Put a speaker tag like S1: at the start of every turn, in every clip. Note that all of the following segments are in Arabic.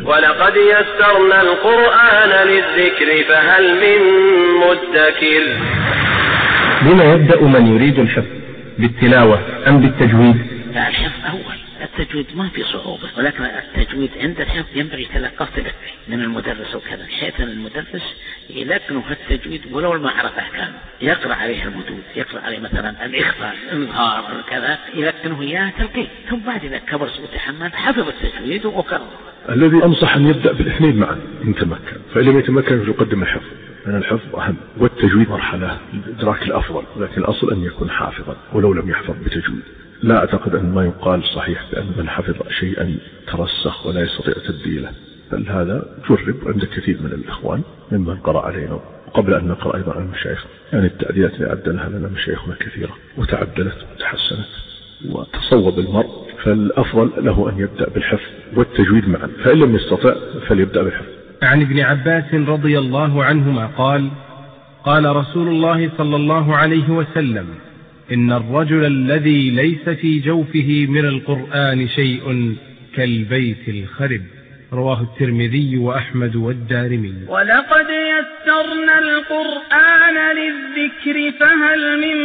S1: ولقد يسرنا القرآن للذكر فهل من مدكر.
S2: بما يبدأ من يريد الحفظ، بالتلاوة أم بالتجويد؟
S3: الحفظ أول، التجويد ما في صعوبة، ولكن التجويد عند الحفظ ينبغي تلقاه من المدرس وكذا، بحيث أن المدرس يلقنه في التجويد ولو ما عرف أحكامه، يقرأ عليه المدود، يقرأ عليه مثلا الإخفاء، الإظهار، كذا، يلقنه إياه تلقيه، ثم بعد إذا كبر وتحمل حفظ التجويد وقرأ.
S4: الذي أنصح أن يبدأ بالاثنين معا إن تمكن، فإن لم يتمكن يقدم الحفظ، لأن الحفظ أهم، والتجويد مرحلة الإدراك الأفضل، لكن الأصل أن يكون حافظا ولو لم يحفظ بتجويد. لا أعتقد أن ما يقال صحيح بأن من حفظ شيئا ترسخ ولا يستطيع تبديله، بل هذا جرب عند كثير من الإخوان ممن قرأ علينا قبل أن نقرأ أيضا عن المشايخ، يعني التعديلات اللي عدلها لنا مشايخنا كثيرة وتعدلت وتحسنت وتصوب المرء، فالأفضل له أن يبدأ بالحفظ والتجويد معا، فإن لم يستطع فليبدأ بالحفظ.
S2: عن ابن عباس رضي الله عنهما قال: قال رسول الله صلى الله عليه وسلم: إن الرجل الذي ليس في جوفه من القرآن شيء كالبيت الخرب. رواه الترمذي وأحمد والدارمي.
S5: ولقد يسرنا القرآن للذكر فهل من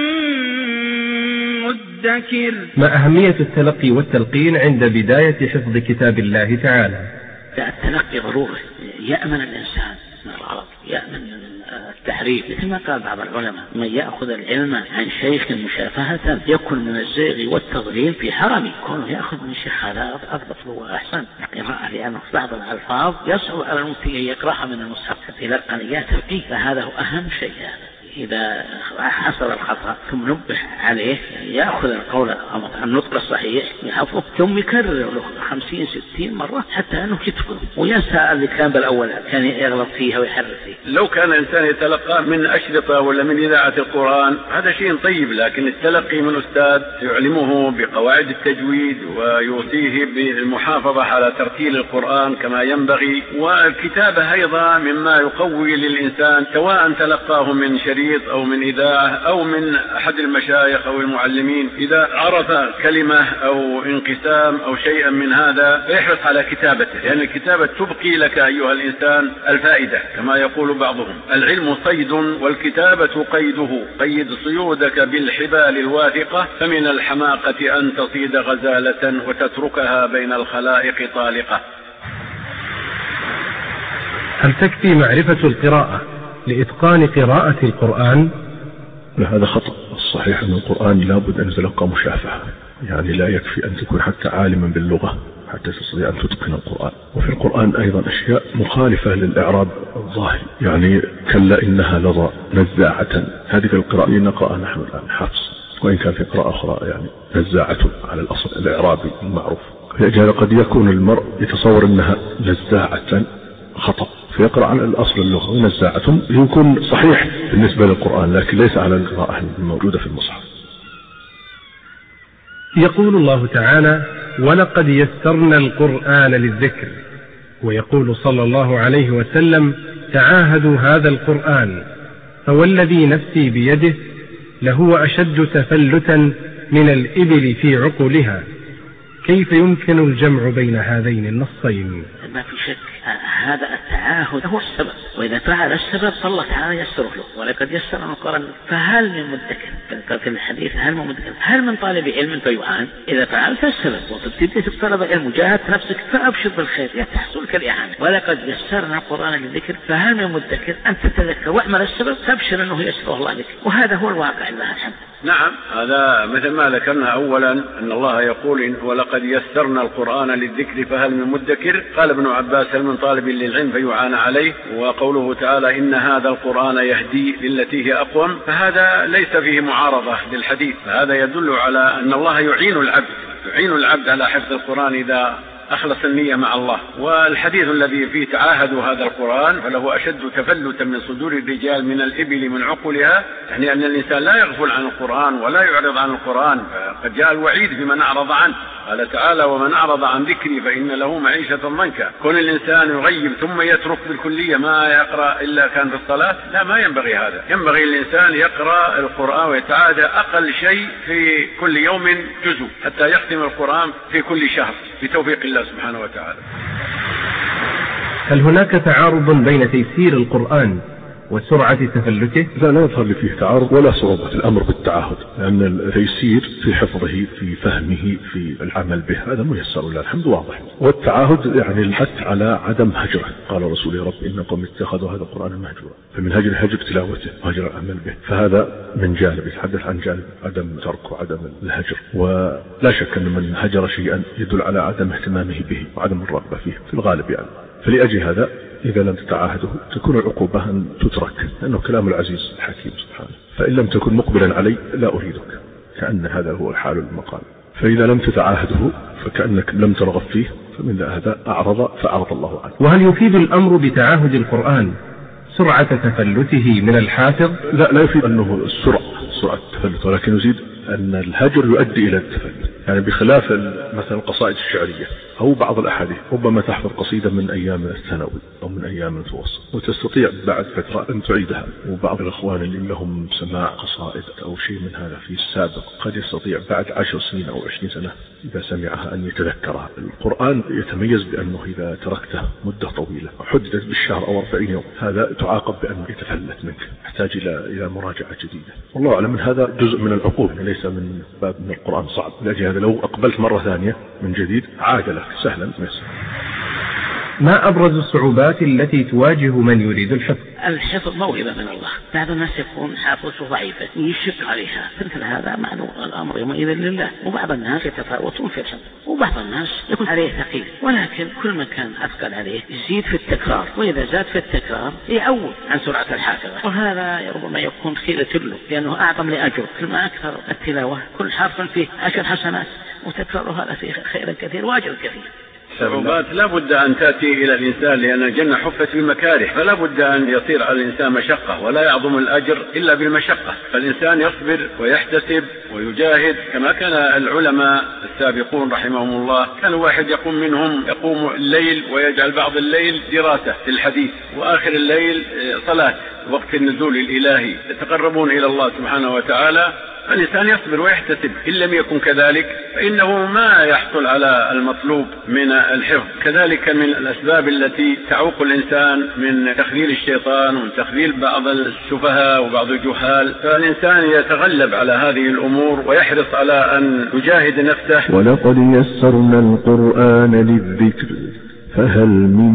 S5: مدكر.
S2: ما أهمية التلقي والتلقين عند بداية حفظ كتاب الله تعالى؟
S3: التلقي ضروري، يأمن الإنسان من الغلط، يأمن التحريف، مثل ما قال بعض العلماء: من يأخذ العلم عن شيخ مشافهة يكون من الزيغ والتضليل في حرمه. كونه يأخذ من شيخ هذا أضبط وأحسن قراءة، لأنه بعض الألفاظ يصعب على المفتي يقرأها من المصحف يلقى إياه تلقيه، فهذا هو أهم شيء. إذا حصل الخطأ ثم نبه عليه يأخذ القول النطق الصحيح يحفظه، ثم يكرر له 50-60 مرة حتى أنه يتقن وينسى اللي كان بالأول كان يغلط فيها ويحرف فيه.
S6: لو كان الإنسان يتلقى من أشرطة ولا من إذاعة القرآن هذا شيء طيب، لكن التلقي من أستاذ يعلمه بقواعد التجويد ويوصيه بالمحافظة على ترتيل القرآن كما ينبغي، والكتابة أيضا مما يقوي للإنسان، سواء تلقاه من شريط أو من إذاعة أو من أحد المشايخ أو المعلمين. إذا عرف كلمة أو انقسام أو شيئا من هذا فيحرص على كتابته، لأن الكتابة تبقي لك أيها الإنسان الفائدة، كما يقول بعضهم: العلم صيد والكتابة قيده، قيد صيودك بالحبال الواثقة، فمن الحماقة أن تصيد غزالة وتتركها بين الخلائق طالقة.
S2: هل تكفي معرفة القراءة لإتقان قراءة القرآن؟
S4: هذا خطأ. الصحيح أن القرآن لابد أن يتلقى مشافهة، يعني لا يكفي أن تكون حتى عالما باللغة حتى تستطيع أن تتقن القرآن. وفي القرآن أيضا أشياء مخالفة للإعراب الظاهر، يعني كلا إنها لظى نزاعة، هذه القراءة نقرأها نحن الآن حفص، وإن كان في قراءة أخرى يعني نزاعة على الأصل الإعرابي المعروف. قد يكون المرء يتصور أنها نزاعة، خطأ، فيقرأ على الأصل اللغة ونزاعة يكون صحيح بالنسبة للقرآن، لكن ليس على القراءة الموجودة في المصحف.
S2: يقول الله تعالى: ولقد يسرنا القرآن للذكر، ويقول صلى الله عليه وسلم: تعاهدوا هذا القرآن، فوالذي نفسي بيده لهو أشد تفلتا من الإبل في عقولها. كيف يمكن الجمع بين هذين النصين؟
S3: ما في شك هذا التعاهد هو السبب، وإذا فعل السبب فالله تعالى يسره له. ولقد يسرنا القرآن فهل من مدكر؟ في الحديث هل من مدكر؟ هل من طالب علم فيعان؟ إذا فعلت السبب وتبتدي تطلب علم جاهدت نفسك فأبشر بالخير يتحصلك الإعانة. ولقد يسرنا القرآن للذكر فهل من مدكر؟ أن تتذكر واعمل السبب تبشر أنه يسره الله لك، وهذا هو الواقع لله الحمد.
S6: نعم، هذا مثل ما ذكرنا أولا أن الله يقول: ولقد يسرنا القرآن للذكر فهل من مدكر. قال ابن عباس: هل من طالب للعلم فيعان عليه. وقوله تعالى: إن هذا القرآن يهدي للتي هي أقوم، فهذا ليس فيه معارضة للحديث، فهذا يدل على أن الله يعين العبد على حفظ القرآن إذا أخلص النية مع الله. والحديث الذي فيه تعاهدوا هذا القرآن فله أشد تفلتا من صدور الرجال من الإبل من عقلها، يعني أن الإنسان لا يغفل عن القرآن ولا يعرض عن القرآن، فقد جاء الوعيد في من أعرض عنه. قال تعالى: ومن أعرض عن ذكري فإن له معيشة ضنكا. كون الإنسان يغيب ثم يترك بالكلية ما يقرأ إلا كان في الصلاة، لا، ما ينبغي هذا. ينبغي الإنسان يقرأ القرآن ويتعاهد أقل شيء في كل يوم جزء حتى يختم القرآن في كل شهر بتوفيق الله سبحانه وتعالى.
S2: هل هناك تعارض بين تيسير القرآن وسرعة تفلته؟
S4: لا يظهر لي فيه تعارض ولا صعوبة الأمر بالتعاهد، لأن التيسير في حفظه في فهمه في العمل به هذا ميسر لله الحمد واضح، والتعاهد يعني الحث على عدم هجره. قال رسول يا رب إن قوم اتخذوا هذا القرآن مهجورا، فمن هجر تلاوته وهجر العمل به، فهذا من جانب يتحدث عن جانب عدم ترك وعدم الهجر. ولا شك أن من هجر شيئا يدل على عدم اهتمامه به وعدم الرغبة فيه في الغالب يعني. فلأجل هذا إذا لم تتعاهده تكون العقوبة أن تترك، لأنه كلام العزيز الحكيم سبحانه. فإن لم تكن مقبلا علي لا أريدك، كأن هذا هو الحال المقال. فإذا لم تتعاهده فكأنك لم ترغب فيه، فمن هذا أعرض فأعرض الله عنه.
S2: وهل يفيد الأمر بتعاهد القرآن سرعة تفلته من الحافظ؟
S4: لا يفيد أنه سرعة التفلت، ولكن يزيد أن الهجر يؤدي إلى التفلت. يعني بخلاف مثلا القصائد الشعرية أو بعض الأحاديث ربما تحفظ قصيدة من أيام الثانوي أو من أيام المتوسط وتستطيع بعد فترة أن تعيدها، وبعض الأخوان اللي لهم سماع قصائد أو شيء من هذا في السابق قد يستطيع بعد 10 سنين أو 20 سنة إذا سمعها أن يتذكرها. القرآن يتميز بأنه إذا تركته مدة طويلة وحددت بالشهر أو 40 يوم هذا تعاقب بأنه يتفلت منك، يحتاج إلى مراجعة جديدة. والله أعلم من هذا جزء من العقوبة، ليس من باب من القرآن صعب. لأجل هذا لو أقبلت مرة ثانية من جديد عاد لك سهلا ميسر.
S2: ما أبرز الصعوبات التي تواجه من يريد الحفظ؟
S3: الحفظ موهبة من الله، بعض الناس يكون حافظه ضعيفة يشق عليها، مثل هذا معلوم الأمر يومئذ لله. وبعض الناس يتفاوتون في الحفظ، وبعض الناس يكون عليه ثقيل، ولكن كل ما كان أثقل عليه يزيد في التكرار، وإذا زاد في التكرار يعود عن سرعة الحافظة، وهذا ربما يكون خيرة له لأنه أعظم لأجر. كل ما أكثر التلاوة كل حرف فيه 10 حسنات، وتكرار هذا فيه خير كثير وأجر كثير.
S6: الصعوبات لا بد أن تأتي إلى الإنسان، لأن الجنة حفت بالمكاره، فلا بد أن يصير على الإنسان مشقة، ولا يعظم الأجر إلا بالمشقة. فالإنسان يصبر ويحتسب ويجاهد كما كان العلماء السابقون رحمهم الله. كان واحد يقوم منهم يقوم الليل ويجعل بعض الليل دراسة في الحديث، وآخر الليل صلاة وقت النزول الإلهي، يتقربون إلى الله سبحانه وتعالى. الإنسان يصبر ويحتسب، إن لم يكن كذلك فإنه ما يحصل على المطلوب من الحفظ. كذلك من الأسباب التي تعوق الإنسان من تخذيل الشيطان ومن تخذيل بعض السفهاء وبعض الجهال، فالإنسان يتغلب على هذه الأمور ويحرص على أن يجاهد نفسه.
S7: ولقد يسرنا القرآن للذكر فهل من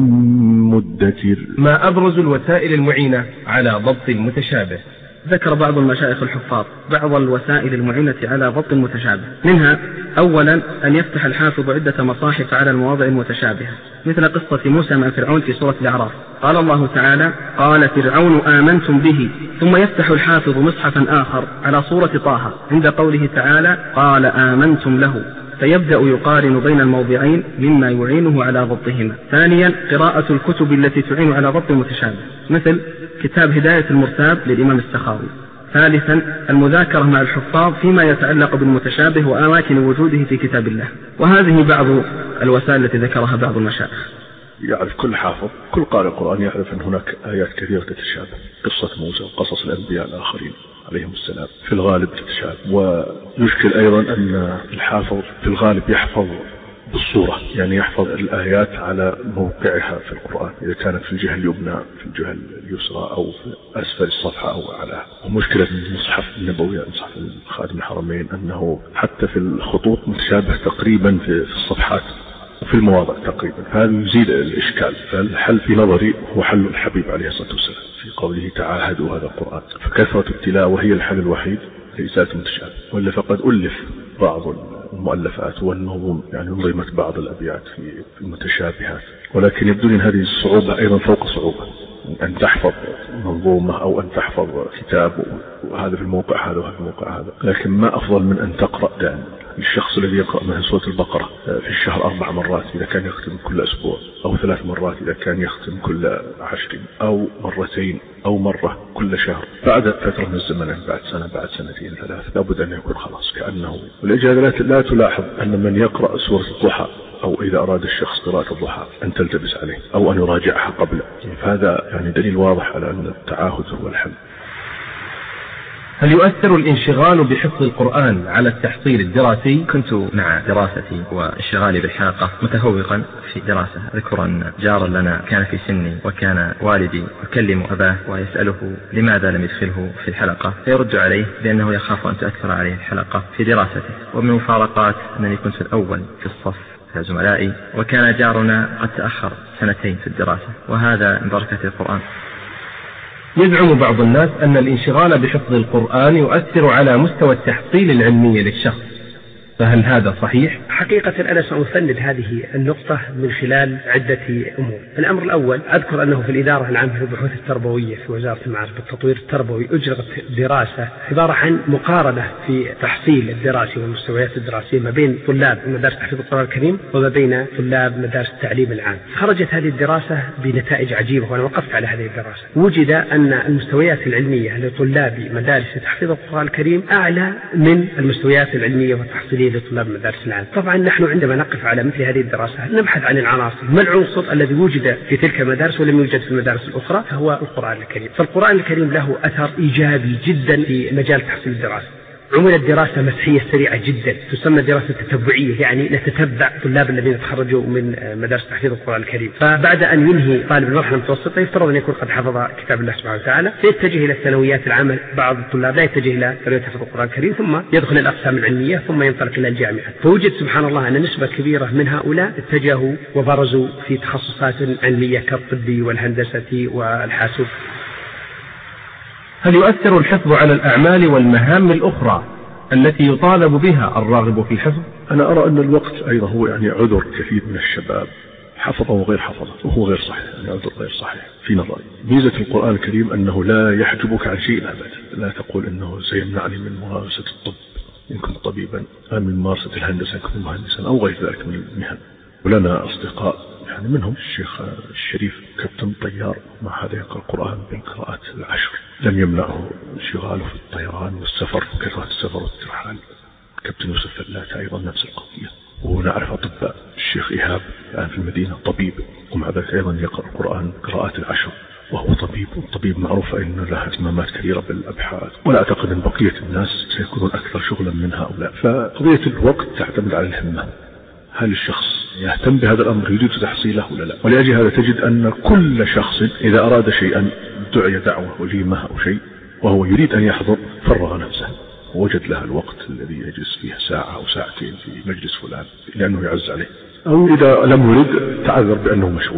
S7: مدكر.
S2: ما أبرز الوسائل المعينة على ضبط المتشابه؟
S8: ذكر بعض المشايخ الحفاظ بعض الوسائل المعينة على ضبط المتشابه، منها أولا أن يفتح الحافظ عدة مصاحف على المواضع المتشابهة، مثل قصة موسى مع فرعون في سورة الأعراف. قال الله تعالى: قال فرعون آمنتم به، ثم يفتح الحافظ مصحفا آخر على سورة طه عند قوله تعالى: قال آمنتم له، فيبدأ يقارن بين الموضعين مما يعينه على ضبطهما. ثانيا قراءة الكتب التي تعين على ضبط المتشابه، مثل كتاب هداية المرتاب للإمام السخاوي. ثالثا المذاكرة مع الحفاظ فيما يتعلق بالمتشابه وأماكن وجوده في كتاب الله. وهذه بعض الوسائل التي ذكرها بعض المشايخ.
S4: يعرف كل حافظ كل قارئ القرآن يعرف أن هناك آيات كثيرة تتشابه، قصة موسى وقصص الأنبياء الآخرين عليهم السلام في الغالب تتشابه. ويشكل أيضا أن الحافظ في الغالب يحفظ بالصورة، يعني يحفظ الآيات على موقعها في القرآن، إذا كانت في الجهة اليمنى في الجهة اليسرى أو في أسفل الصفحة أو أعلاها. ومشكلة المصحف النبوي مصحف خادم الحرمين أنه حتى في الخطوط متشابه تقريبا في الصفحات وفي المواضع تقريبا، هذا يزيد الإشكال. فالحل في نظري هو حل الحبيب عليه الصلاة والسلام في قوله تعاهدوا هذا القرآن، فكثرة التلاوة هي الحل الوحيد لإزالة المتشابه. ولا فقد ألف بعض المؤلفات والنظم، يعني نظمت بعض الأبيات في المتشابهات، ولكن يبدو لي هذه الصعوبة أيضا فوق صعوبة أن تحفظ منظومة أو أن تحفظ كتاب وهذا في الموقع هذا وهذا في الموقع هذا. لكن ما أفضل من أن تقرأ دائما. الشخص الذي يقرأ من سورة البقرة في الشهر 4 مرات إذا كان يختم كل أسبوع، أو 3 مرات إذا كان يختم كل 10، أو 2 أو مرة كل شهر، بعد فترة من الزمن بعد سنة بعد 2 3 لابد أن يكون خلاص كأنه. والإجابة لا تلاحظ أن من يقرأ سورة الضحى أو إذا أراد الشخص قراءة الضحى أن تلتبس عليه أو أن يراجعها قبل. فهذا يعني دليل واضح على أن التعاهد هو الحل.
S2: هل يؤثر الانشغال بحفظ القرآن على التحصيل الدراسي؟
S9: كنت مع دراستي وانشغالي بالحلقة متفوقا في دراسة. أذكر أن جارا لنا كان في سني، وكان والدي يكلم أباه ويسأله لماذا لم يدخله في الحلقة، فيرد عليه بأنه يخاف أن تؤثر عليه الحلقة في دراسته. ومن المفارقات أنني كنت الأول في الصف زملائي، وكان جارنا قد تأخر 2 سنين في الدراسة، وهذا من بركة القرآن.
S2: يزعم بعض الناس أن الانشغال بحفظ القرآن يؤثر على مستوى التحصيل العلمي للشخص، فهل هذا صحيح؟
S10: حقيقة أنا سأفند هذه النقطة من خلال عدة أمور. الأمر الأول، أذكر أنه في الإدارة العامة للبحوث التربوية في وزارة المعارف والتطوير التربوي أجرت دراسة عبارة عن مقارنة في تحصيل الدراسي والمستويات الدراسية ما بين طلاب مدارس تحفيظ القرآن الكريم وما بين طلاب مدارس التعليم العام. خرجت هذه الدراسة بنتائج عجيبة، وأنا وقفت على هذه الدراسة. وجد أن المستويات العلمية لطلاب مدارس تحفيظ القرآن الكريم أعلى من المستويات العلمية والتحصيلية لطلاب مدارس العام. طبعا نحن عندما نقف على مثل هذه الدراسة نبحث عن العناصر، ما العنصر الذي وجد في تلك المدارس ولم يوجد في المدارس الأخرى، فهو القرآن الكريم. فالقرآن الكريم له أثر إيجابي جدا في مجال تحصيل الدراسة. عملت دراسة مسحية سريعة جدا تسمى دراسة تتبعية، يعني نتتبع طلاب الذين تخرجوا من مدارس تحفيظ القرآن الكريم. فبعد أن ينهي طالب المرحلة المتوسطة يفترض أن يكون قد حفظ كتاب الله سبحانه وتعالى، سيتجه إلى الثانويات العامة. بعض الطلاب لا يتجه إلى ثانوية تحفيظ القرآن الكريم، ثم يدخل الأقسام العلمية، ثم ينطلق إلى الجامعة. فوجد سبحان الله أن نسبة كبيرة من هؤلاء اتجهوا وبرزوا في تخصصات علمية كالطب والهندسة والحاسوب.
S2: هل يؤثر الحفظ على الأعمال والمهام الأخرى التي يطالب بها الراغب في الحفظ؟
S4: أنا أرى أن الوقت أيضا هو عذر كثير من الشباب، حفظه وغير حفظه، وهو غير صحيح، عذر غير صحيح في نظري. ميزة القرآن الكريم أنه لا يحجبك عن شيء أبدا، لا تقول أنه سيمنعني من ممارسة الطب إن كنت طبيبا، أو من ممارسة الهندسة إن كنت مهندسا، أو غير ذلك من المهن. ولنا أصدقاء منهم الشيخ الشريف كابتن طيار، مع هذا يقرأ القرآن بالقراءات 10، لم يمنعه انشغاله في الطيران والسفر وكثرة السفر والترحال. كابتن يوسف فلات أيضا نفس القضية. ونعرف أطباء، الشيخ إيهاب الآن في المدينة طبيب، ومع ذلك أيضا يقرأ القرآن قراءات 10 وهو طبيب، والطبيب معروف أن له اهتمامات كثيرة بالأبحاث، ولا أعتقد أن بقية الناس سيكونون أكثر شغلا من هؤلاء. فقضية الوقت تعتمد على الهمة، هل الشخص يهتم بهذا الأمر يريد تحصيله ولا لا؟ ولأجل هذا تجد أن كل شخص إذا أراد شيئا دعي دعوة وجيمة أو شيء وهو يريد أن يحضر فرغ نفسه ووجد لها الوقت الذي يجلس فيه ساعة أو ساعتين في مجلس فلان لأنه يعز عليه، أو إذا لم يرد تعذر بأنه مشغول.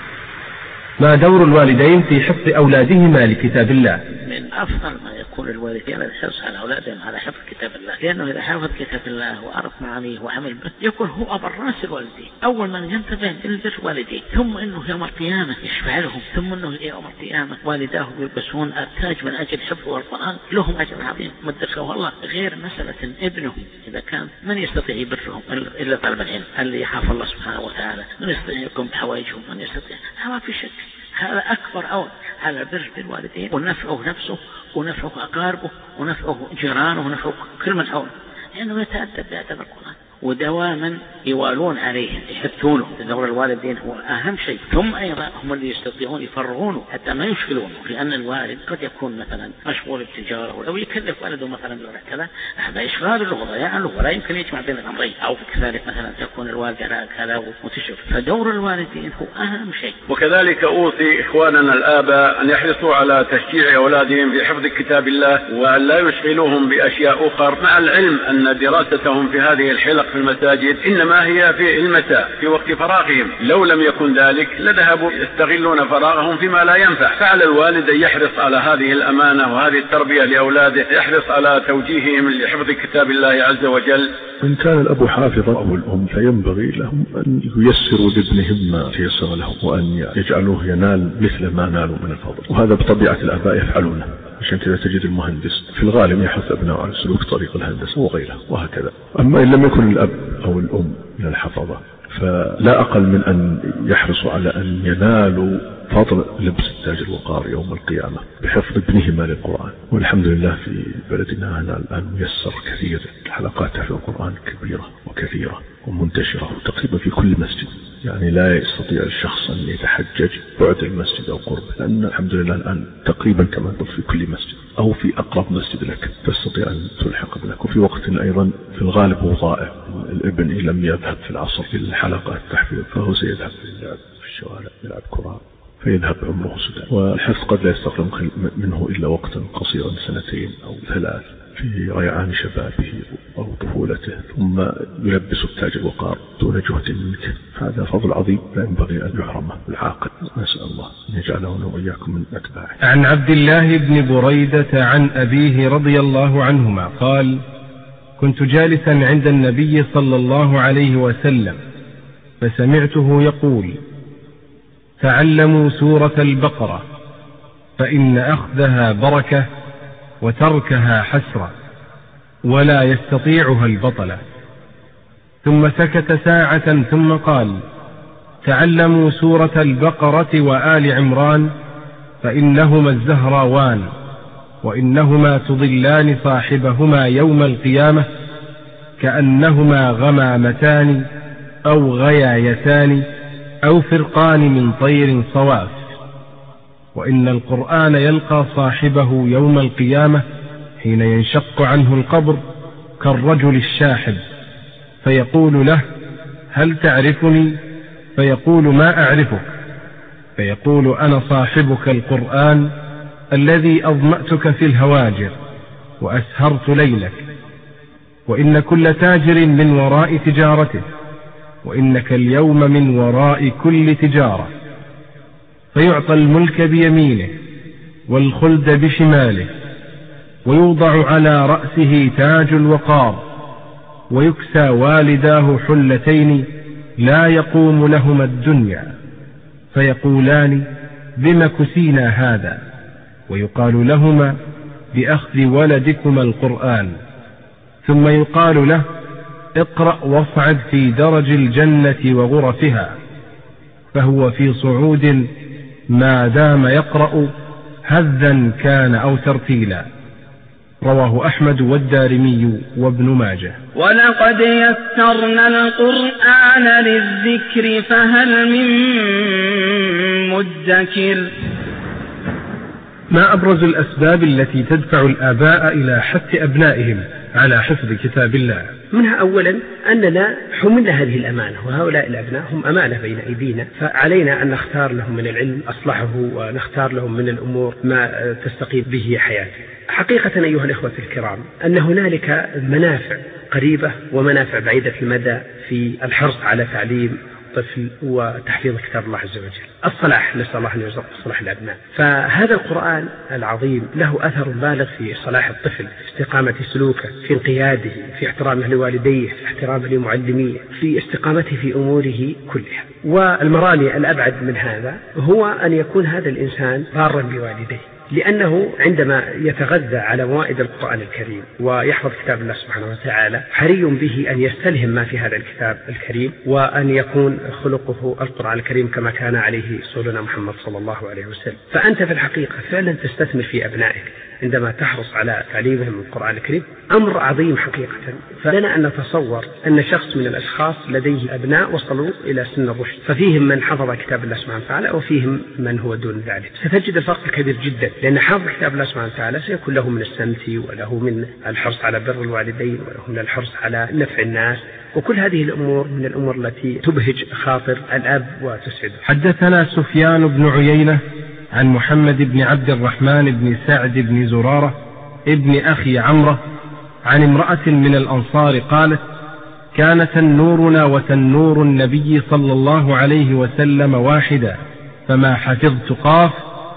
S2: ما دور الوالدين في حفظ أولادهما لكتاب الله؟
S3: من أفضل ما يكون الوالدين الحرص على أولادهم على حفظ كتاب الله، لأنه إذا حفظ كتاب الله وعرف معانيه وعمل به يكون هو أبر راس الوالدين. أول من ينتبه للبر والديه، ثم أنه يوم القيامة يشفع لهم، ثم أنه يوم القيامة والداه يلبسون التاج من أجل حفظ القرآن، لهم أجر عظيم مدخل والله. غير مسألة ابنهم إذا كان من يستطيع يبرهم إلا طالب العلم اللي يخاف الله سبحانه وتعالى، من يستطيع يقوم بحوائجهم، من يستطيع، ما في شك هذا أكبر أول على البر بالوالدين، ونفعه نفسه ونفعه أقاربه ونفعه جيرانه ونفعه كل من حوله، لأنه يتأدب بأدب القرآن. ودواما يوالون عليه يحثونه. دور الوالدين هو أهم شيء، ثم أيضا هم اللي يستطيعون يفرغونه حتى ما يشغلونه، لأن الوالد قد يكون مثلا مشغول بالتجارة أو يكلف والده مثلا بروح كذا، هذا إشغال له وضياع له ولا يمكن يجمع بين الأمرين. أو كذلك مثلا تكون الوالد على كذا وتشرف، فدور الوالدين هو أهم شيء.
S6: وكذلك أوصي إخواننا الآباء أن يحرصوا على تشجيع أولادهم في حفظ كتاب الله وأن لا يشغلوهم بأشياء أخرى، مع العلم أن دراستهم في هذه الحلق في المساجد إنما هي في المساء في وقت فراغهم، لو لم يكن ذلك لذهبوا يستغلون فراغهم فيما لا ينفع. فعلى الوالد أن يحرص على هذه الأمانة وهذه التربية لأولاده، يحرص على توجيههم لحفظ كتاب الله عز وجل.
S4: إن كان الأب حافظا أو الأم فينبغي لهم أن ييسروا لابنهم ما تيسر لهم، وأن يجعلوه ينال مثل ما نالوا من الفضل، وهذا بطبيعة الآباء يفعلونه. عشان كذا تجد المهندس في الغالب يحث أبنائه على سلوك طريق الهندسة وغيره وهكذا. أما إن لم يكن الأب أو الأم من الحفظة فلا أقل من أن يحرصوا على أن ينالوا فضل لبس التاج الوقار يوم القيامة بحفظ ابنهما للقرآن. والحمد لله في بلدنا هنا الآن ميسر كثير، حلقات تحفيظ القرآن كبيرة وكثيرة ومنتشرة تقريبا في كل مسجد. يعني لا يستطيع الشخص أن يتحجج بعد المسجد أو قربه، لأن الحمد لله الآن تقريبا كما قلت في كل مسجد أو في أقرب مسجد لك تستطيع أن تلحق بك. وفي وقت أيضا في الغالب هو ضائع، الابن إن لم يذهب في العصر في الحلقة التحفيظ فهو سيذهب للعب في الشوارع يلعب كرة فيذهب عمره سدى، والحفظ قد لا يستغرق منه إلا وقتا قصيرا 2 أو 3 في ريعان شبابه أو طفولته، ثم يلبس التاج الوقار دون جهد منك. هذا فضل عظيم لا ينبغي أن يحرمه العاقل، نسأل الله أن يجعله وإياكم من أتباعه.
S2: عن عبد الله بن بريدة عن أبيه رضي الله عنهما قال: كنت جالسا عند النبي صلى الله عليه وسلم فسمعته يقول: تعلموا سورة البقرة فإن أخذها بركة وتركها حسرة ولا يستطيعها البطلة. ثم سكت ساعة ثم قال: تعلموا سورة البقرة وآل عمران فإنهما الزهراوان وإنهما تضلان صاحبهما يوم القيامة كأنهما غمامتان أو غيايتان أو فرقان من طير صواف. وإن القرآن يلقى صاحبه يوم القيامة حين ينشق عنه القبر كالرجل الشاحب، فيقول له: هل تعرفني؟ فيقول: ما أعرفك. فيقول: أنا صاحبك القرآن الذي أظمأتك في الهواجر وأسهرت ليلك، وإن كل تاجر من وراء تجارته، وإنك اليوم من وراء كل تجارة. فيعطى الملك بيمينه والخلد بشماله، ويوضع على رأسه تاج الوقار، ويكسى والداه حلتين لا يقوم لهما الدنيا، فيقولان: بم كسينا هذا؟ ويقال لهما: بأخذ ولدكما القرآن. ثم يقال له: اقرأ واصعد في درج الجنة وغرفها، فهو في صعود ما دام يقرأ هذا كان أو ترتيلا. رواه أحمد والدارمي وابن ماجه.
S5: ولقد يسرنا القرآن للذكر فهل من مدكر.
S2: ما أبرز الأسباب التي تدفع الآباء إلى حث أبنائهم على حفظ كتاب الله؟
S10: منها أولا أننا حملنا هذه الأمانة، وهؤلاء الأبناء هم أمانة بين أيدينا، فعلينا أن نختار لهم من العلم أصلحه، ونختار لهم من الأمور ما تستقيم به حياته. حقيقة أيها الإخوة الكرام أن هنالك منافع قريبة ومنافع بعيدة المدى في الحرص على تعليم الطفل وتحفيظ كتاب الله عز وجل. الصلاح، نسأل الله أن يرزق صلاح الأبناء. فهذا القرآن العظيم له أثر بالغ في صلاح الطفل، في استقامة سلوكه، في انقياده، في احترامه لوالديه، في احترامه لمعلميه، في استقامته في أموره كلها. والمرامي الأبعد من هذا هو أن يكون هذا الإنسان بارا بوالديه، لأنه عندما يتغذى على موائد القرآن الكريم ويحفظ كتاب الله سبحانه وتعالى حري به أن يستلهم ما في هذا الكتاب الكريم، وأن يكون خلقه القرآن الكريم كما كان عليه رسولنا محمد صلى الله عليه وسلم. فأنت في الحقيقة فعلا تستثمر في أبنائك عندما تحرص على تعليمهم القرآن الكريم، أمر عظيم حقيقة. فلنا أن نتصور أن شخص من الأشخاص لديه أبناء وصلوا إلى سن الرشد، ففيهم من حفظ كتاب الله سبحانه وتعالى وفيهم من هو دون ذلك. ستجد الفرق كبير جدا، لأن حافظ كتاب الله سبحانه وتعالى سيكون له من السمت، وله من الحرص على بر الوالدين، وله من الحرص على نفع الناس، وكل هذه الأمور من الأمور التي تبهج خاطر الأب وتسعده.
S2: حدثنا سفيان بن عيينة عن محمد بن عبد الرحمن بن سعد بن زرارة ابن أخي عمرة عن امرأة من الأنصار قالت: كان تنورنا وتنور النبي صلى الله عليه وسلم واحدا، فما حفظت قاف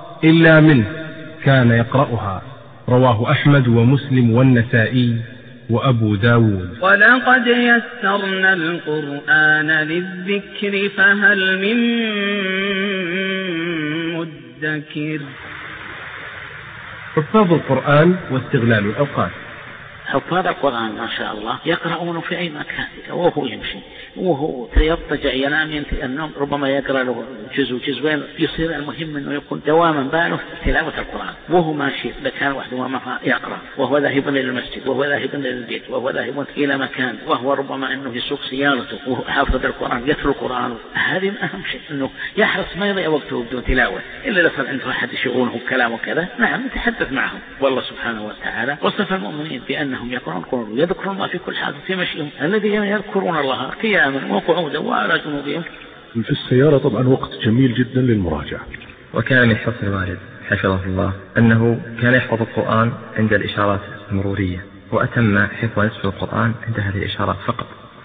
S2: إلا منه كان يقرأها. رواه أحمد ومسلم والنسائي وأبو داود.
S5: ولقد يسرنا القرآن للذكر فهل من مدكر.
S2: حفاظ القرآن واستغلال الأوقات.
S3: حفاظ القرآن ما شاء الله يقرؤون في أي مكان وهو يمشي وهو يضطجع ينام ينتهي النوم ربما يقرأ له جزء يصير المهم أنه يكون دواما باله تلاوة القرآن وهو ماشي إذا كان وحده ما يقرأ وهو ذاهب إلى المسجد وهو ذاهب إلى البيت وهو ذاهب إلى مكان وهو ربما أنه يسوق سيارته وهو حافظ القرآن يتلو القرآن. هذه أهم شيء أنه يحرص ما يضيع وقته بدون تلاوة إلا لو عنده أحد يشغله بكلام وكذا نعم يتحدث معهم. والله سبحانه وتعالى وصف المؤمنين بأنهم يقرؤون القرآن ويذكرون الله في كل حال في مشيهم الذين يذكرون الله قياما وقعودا وعلى جنوبهم.
S4: في السيارة طبعا وقت جميل جدا للمراجعة.
S9: وكان من حسن الوالد حفظه الله أنه كان يحفظ القرآن عند الإشارات المرورية وأتم حفظ نصف القرآن عند هذه الإشارات فقط.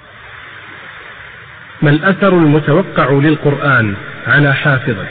S2: ما الأثر المتوقع للقرآن على حافظه؟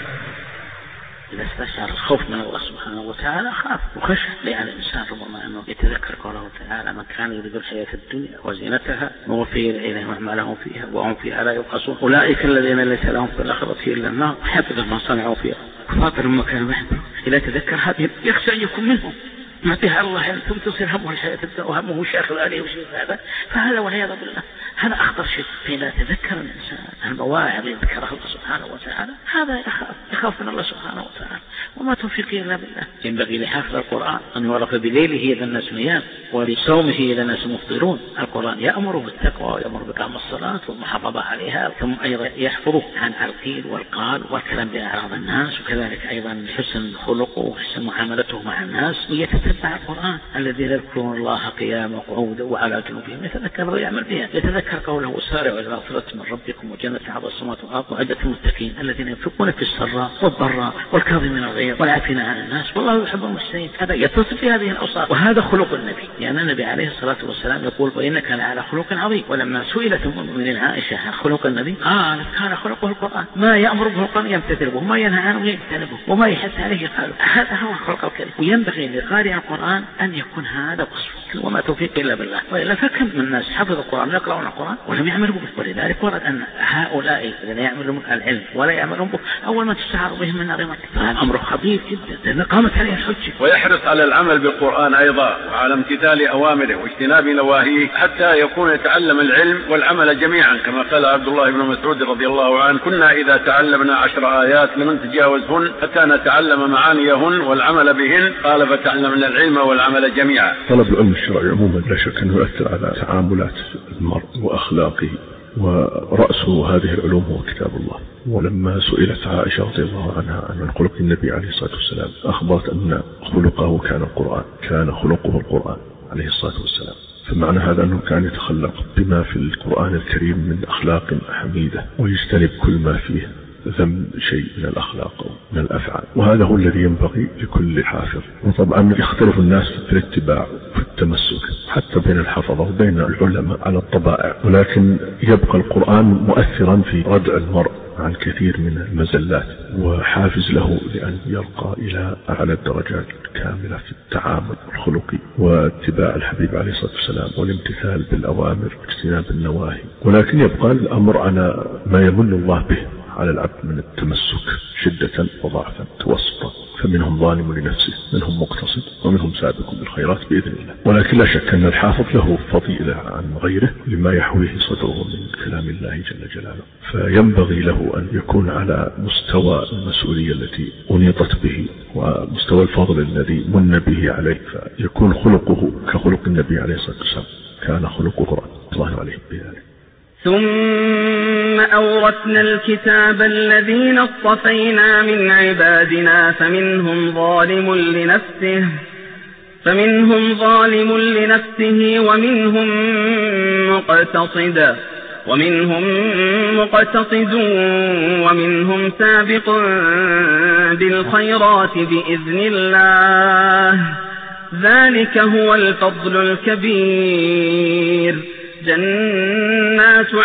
S3: إذا استشعر الخوف من الله سبحانه وتعالى خاف وخشى لأن الإنسان ربما أنه يتذكر قوله تعالى من كان يريد الحياة الدنيا وزينتها نوفي إليهم أعمالهم فيها وهم فيها لا يبخسون أولئك الذين ليس لهم في الآخرة إلا النار حفظ ما صنعوا فيها فاطر ما كانوا يحبون. إذا تذكر هذه يخشى أن يكون منهم معطيها الله ثم تصير همه الحياة الدنيا وهمه شاغل عليه وشيء هذا فهذا والعياذ بالله هذا أخطر شيء. فإذا تذكر الإنسان المواعظ يذكرها الله سبحانه وتعالى هذا يخاف من الله سبحانه وتعالى وما توفيقه إلا بالله. ينبغي لحافظ القرآن أن يعرف بليله إذا الناس نيام ولصومه إذا الناس مفطرون. القرآن يأمر بالتقوى ويأمر بإقام الصلاة والمحافظة عليها ثم أيضا يحفظه عن القيل والقال والكلام بأعراض الناس وكذلك أيضا حسن خلقه وحسن معاملته مع الناس ويتتبع القرآن الذين يذكرون الله قياما وقعودا وعلى جنوبهم يتذكر ويعمل بها. يتذكر قوله وسارعوا إلى مغفرة من ربكم وجنة عرضها السماوات والأرض وعدة المتقين الذين ينفقون في السراء والضراء والكاظمين الغيظ والعافين عن الناس والله يحب المحسنين. هذا يتصف في هذه الأوصاف وهذا خلق النبي لأن النبي عليه الصلاة والسلام يقول وإنك لعلى خلق عظيم. ولما سئلت المؤمنين عائشة عن خلق النبي قالت كان خلقه القرآن ما يأمر به القرآن يمتثل به وما ينهى عنه يجتنبه وما يحث عليه يفعله. هذا هو الخلق الكريم وينبغي لقارئ القرآن أن يكون هذا وصفه وما توفيق إلا بالله. وإلا فكم من الناس حفظ القرآن يقرؤون القرآن ولم يعملوا به. ولذلك ورد أن هؤلاء الذين يعملون العلم ولا يعملون به أول ما تستعار بهم من نار فهذا أمر خطير جدا لأن قامت عليه الحجة.
S6: ويحرص على العمل بالقرآن أيضا وعلى امتثال أوامره واجتناب نواهيه حتى يكون يتعلم العلم والعمل جميعا كما قال عبد الله بن مسعود رضي الله عنه كنا إذا تعلمنا 10 آيات لم نتجاوزهن حتى نتعلم معانيهن والعمل بهن قال فتعلمنا العلم والعمل جميعا.
S4: طلب العلم الشرعي عموما لا شك أنه يؤثر على تعاملات المرء وأخلاقه ورأس هذه العلوم هو كتاب الله. ولما سئلت عائشة رضي الله عنها عن خلق النبي عليه الصلاة والسلام أخبرت أن خلقه كان القرآن كان خلقه القرآن عليه الصلاة والسلام. فمعنى هذا أنه كان يتخلق بما في القرآن الكريم من أخلاق حميدة ويجتنب كل ما فيه ذم شيء من الأخلاق أو من الأفعال وهذا هو الذي ينبغي لكل حافظ. وطبعا يختلف الناس في الاتباع وفي التمسك حتى بين الحفظة وبين العلماء على الطبائع ولكن يبقى القرآن مؤثرا في ردع المرء عن كثير من المزلات وحافز له لأن يرقى إلى أعلى الدرجات الكاملة في التعامل الخلقي واتباع الحبيب عليه الصلاة والسلام والامتثال بالأوامر واجتناب النواهي. ولكن يبقى الأمر على ما يمن الله به على العبد من التمسك شدة وضعفا توسطا فمنهم ظالم لنفسه منهم مقتصد ومنهم سابق بالخيرات بإذن الله. ولكن لا شك أن الحافظ له فضيلة عن غيره لما يحويه صدره من كلام الله جل جلاله فينبغي له أن يكون على مستوى المسؤولية التي أنيطت به ومستوى الفضل الذي من به عليه فيكون خلقه كخلق النبي عليه الصلاة والسلام كان خلقه قرآن الله عليه بذلك.
S5: ثم أورثنا الكتاب الذين اصطفينا من عبادنا فمنهم ظالم لنفسه ومنهم مقتصد ومنهم سابق بالخيرات بإذن الله ذلك هو الفضل الكبير. جنات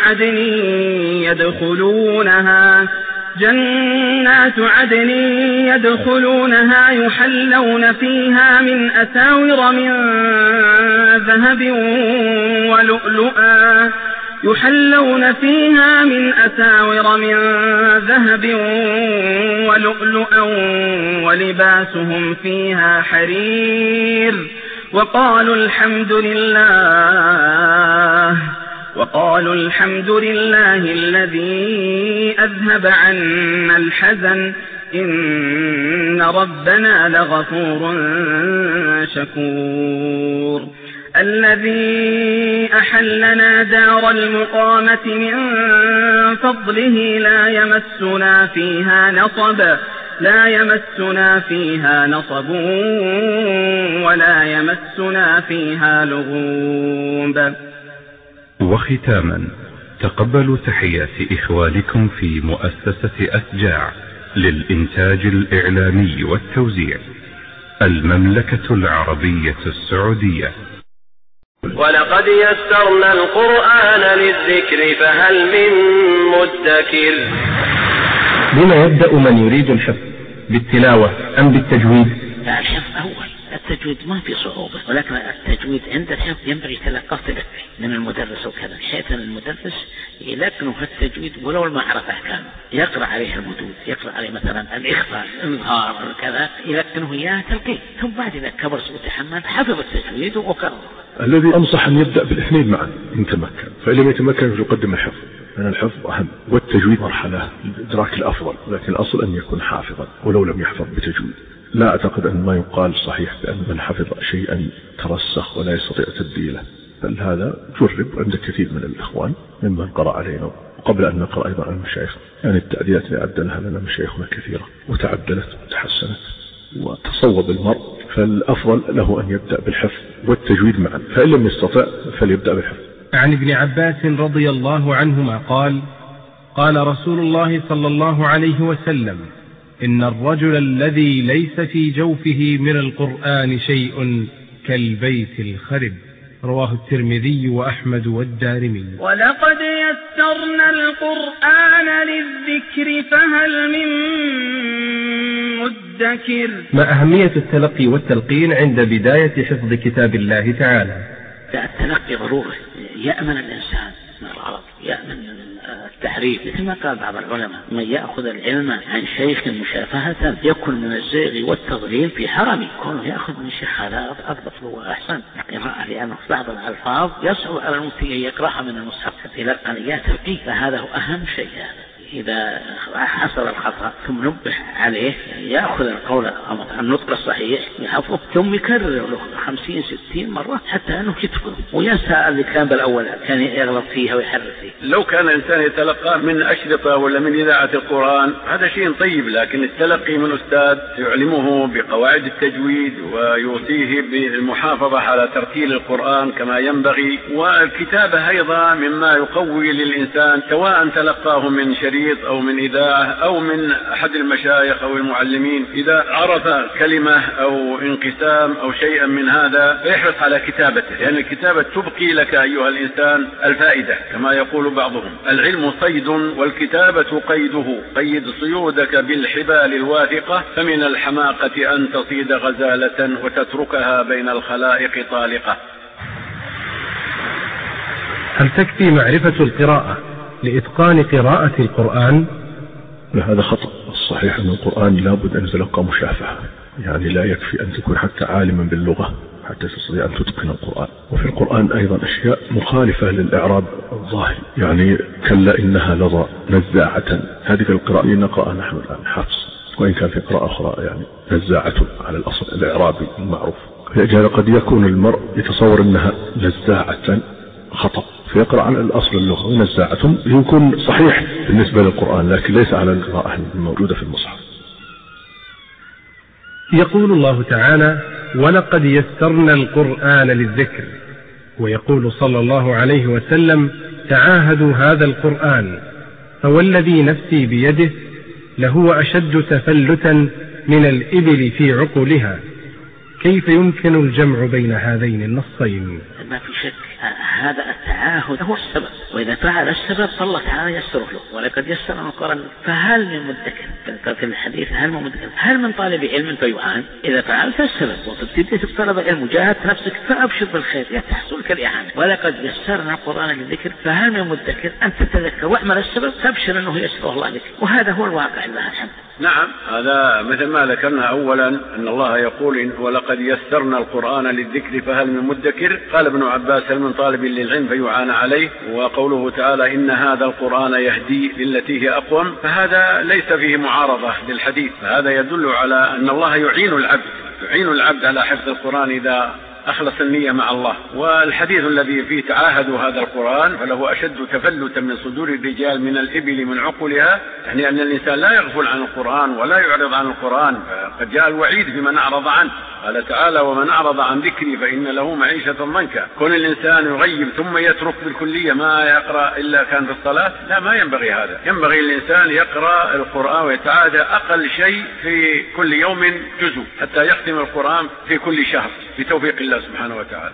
S5: عدن يدخلونها يحلون فيها من أساور من ذهب ولؤلؤا ولباسهم فيها حرير وقالوا الحمد لله الذي أذهب عنا الحزن إن ربنا لغفور شكور الذي أحلنا دار المقامة من فضله لا يمسنا فيها نصب ولا يمسنا فيها لغوب.
S11: وختاما تقبلوا تحيات إخوانكم في مؤسسة أسجاع للإنتاج الإعلامي والتوزيع المملكة العربية السعودية.
S1: ولقد يسرنا القرآن للذكر فهل من مدكر.
S2: بما يبدأ من يريد الحفظ؟ بالتلاوة أم بالتجويد؟
S3: لا، الحفظ أول. التجويد ما في صعوبة، ولكن التجويد عند الحفظ ينبغي تلقاه من المدرس وكذا، بحيث أن المدرس يلقنه في التجويد ولو ما عرف أحكامه، يقرأ عليه المدود، يقرأ عليه مثلا الإخفاء، الإظهار، كذا، يلقنه إياه تلقيه، ثم بعد إذا كبر وتحمل حفظ التجويد وكرره.
S4: الذي أنصح أن يبدأ بالاثنين معا إن تمكن، فإن لم يتمكن فيقدم الحفظ، لأن الحفظ أهم، والتجويد مرحلة الإدراك الأفضل، لكن الأصل أن يكون حافظا ولو لم يحفظ بتجويد. لا أعتقد أن ما يقال صحيح بأن من حفظ شيئا ترسخ ولا يستطيع تبديله، بل هذا جرب عند كثير من الإخوان ممن قرأ علينا وقبل أن نقرأ أيضا عن المشايخ، يعني التعديلات اللي عدلها لنا مشايخنا كثيرة وتعدلت وتحسنت وتصوب المرء، فالأفضل له أن يبدأ بالحفظ والتجويد معا، فإن لم يستطع فليبدأ بالحفظ.
S2: عن ابن عباس رضي الله عنهما قال: قال رسول الله صلى الله عليه وسلم: إن الرجل الذي ليس في جوفه من القرآن شيء كالبيت الخرب. رواه الترمذي وأحمد والدارمي.
S5: ولقد يسرنا القرآن للذكر فهل من مدكر.
S2: ما أهمية التلقي والتلقين عند بداية حفظ كتاب الله تعالى؟
S3: التلقي ضروري، يأمن الإنسان من الغلط، يأمن التحريف، مثل ما قال بعض العلماء: من يأخذ العلم عن شيخ مشافهة يكن من الزيغ والتضليل في حرمه. كونه يأخذ من شيخ هذا أضبط وأحسن قراءة، لأنه بعض الألفاظ يصعب على المبتدئ يقرأها من المصحف يتلقى تلقيه، فهذا هو أهم شيء. إذا حصل الخطأ ثم نبه عليه يأخذ القول النطق الصحيح يحفظه ثم يكرر له 50-60 مرة حتى أنه يتقن وينسى اللي كان بالأول كان يغلط فيها ويحرف فيه.
S6: لو كان الإنسان يتلقى من أشرطة ولا من إذاعة القرآن هذا شيء طيب، لكن التلقي من أستاذ يعلمه بقواعد التجويد ويوصيه بالمحافظة على ترتيل القرآن كما ينبغي، والكتابة أيضا مما يقوي للإنسان، سواء تلقاه من شريط أو من إذاعة أو من أحد المشايخ أو المعلمين، إذا عرف كلمة أو انقسام أو شيئا من هذا فيحرص على كتابته، لأن الكتابة تبقي لك أيها الإنسان الفائدة، كما يقول بعضهم: العلم صيد والكتابة قيده، قيد صيودك بالحبال الواثقة، فمن الحماقة أن تصيد غزالة وتتركها بين الخلائق طالقة.
S2: هل تكفي معرفة القراءة لإتقان قراءة القرآن؟
S4: هذا خطأ. الصحيح أن القرآن لابد أن يتلقى مشافهة، يعني لا يكفي أن تكون حتى عالما باللغة حتى تستطيع أن تتقن القرآن. وفي القرآن أيضا أشياء مخالفة للإعراب الظاهر، يعني كلا إنها لظى نزاعة، هذه في القراءة نقرأ نحن الآن حفص، وإن كان في قراءة أخرى يعني نزاعة على الأصل الإعرابي المعروف، فلأجل قد يكون المرء يتصور أنها نزاعة خطأ فيقرأ عن الأصل اللغة، ونزاعة يكون صحيح بالنسبة للقرآن لكن ليس على القراءة الموجودة في المصحف.
S2: يقول الله تعالى: ولقد يسرنا القرآن للذكر، ويقول صلى الله عليه وسلم: تعاهدوا هذا القرآن، فوالذي نفسي بيده لهو أشد تفلتا من الإبل في عقولها. كيف يمكن الجمع بين هذين النصين؟
S3: ما في شك هذا التعاهد هو السبب، وإذا فعل السبب فالله تعالى يسره له. ولقد يسرنا القرآن فهل من مدكر، في الحديث هل من مدكر، هل من طالب علم فيعان؟ إذا فعلت السبب وتبتدي طلب العلم وجاهدت نفسك فأبشر بالخير يتحصلك الإعانة. ولقد يسرنا القرآن للذكر فهل من مدكر، أن تتذكر واعمل السبب تبشر أنه يسره الله لك، وهذا هو الواقع لله الحمد.
S6: نعم، هذا مثل ما ذكرنا أولا أن الله يقول ولقد يسرنا القرآن للذكر فهل من مدكر. قال ابن عباس هل من طالب للعلم فيعان عليه. وقوله تعالى إن هذا القرآن يهدي للتي هي أقوم، فهذا ليس فيه معارضة للحديث، فهذا يدل على أن الله يعين العبد على حفظ القرآن إذا أخلص النية مع الله. والحديث الذي فيه تعاهدوا هذا القرآن فله أشد تفلتا من صدور الرجال من الإبل من عقلها، يعني أن الإنسان لا يغفل عن القرآن ولا يعرض عن القرآن. قد جاء الوعيد في من أعرض عنه، قال تعالى ومن أعرض عن ذكري فإن له معيشة ضنكا. كون الإنسان يغيب ثم يترك بالكلية ما يقرأ إلا كان في الصلاة، لا، ما ينبغي هذا. ينبغي الإنسان يقرأ القرآن ويتعاهد أقل شيء في كل يوم جزء حتى يختم القرآن في كل شهر بتوفيق الله سبحانه وتعالى.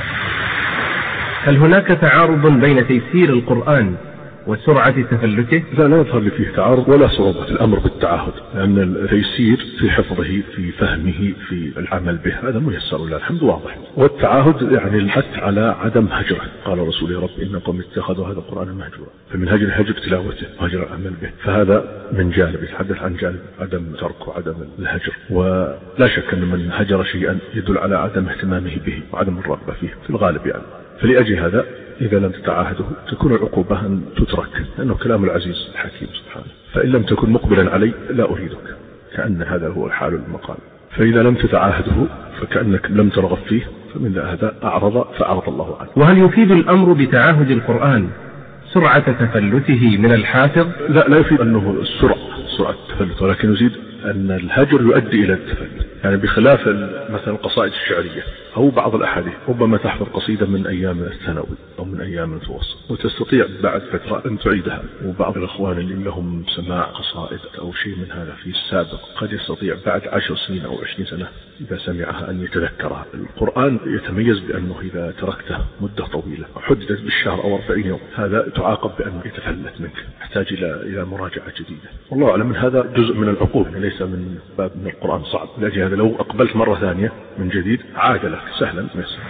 S2: هل هناك تعارض بين تيسير القرآن وسرعة تفلته؟
S4: لا يظهر لي فيه تعارض ولا صعوبة الأمر بالتعاهد، لأن التيسير في حفظه في فهمه في العمل به هذا ميسر لله الحمد واضح. والتعاهد يعني الحث على عدم هجره. قال رسول رب إن قوم اتخذوا هذا القرآن مهجورا، فمن هجر تلاوته وهجر العمل به، فهذا من جانب يتحدث عن جانب عدم ترك وعدم الهجر. ولا شك أن من هجر شيئا يدل على عدم اهتمامه به وعدم الرغبة فيه في الغالب يعني. فلأجل هذا إذا لم تتعاهده تكون العقوبة أن تترك، لأنه كلام العزيز الحكيم سبحانه. فإن لم تكن مقبلا علي لا أريدك، كأن هذا هو الحال المقال. فإذا لم تتعاهده فكأنك لم ترغب فيه، فمن هذا أعرض فأعرض الله عنه.
S2: وهل يفيد الأمر بتعاهد القرآن سرعة تفلته من الحافظ؟
S4: لا يفيد أنه سرعة التفلت، ولكن يزيد أن الهجر يؤدي إلى التفلت. يعني بخلاف مثلا القصائد الشعرية أو بعض الأحاديث، ربما تحفظ قصيدة من أيام الثانوي أو من أيام المتوسط وتستطيع بعد فترة أن تعيدها. وبعض الأخوان اللي لهم سماع قصائد أو شيء من هذا في السابق قد يستطيع بعد 10 سنين أو 20 سنة إذا سمعها أن يتذكرها. القرآن يتميز بأنه إذا تركته مدة طويلة حددت بالشهر أو 40 يوم هذا تعاقب بأنه يتفلت منك، يحتاج إلى مراجعة جديدة. والله أعلم من هذا جزء من العقوبة، ليس من باب من القرآن صعب. لأجل هذا لو أقبلت مرة ثانية من جديد عاد لك سهلا ميسر.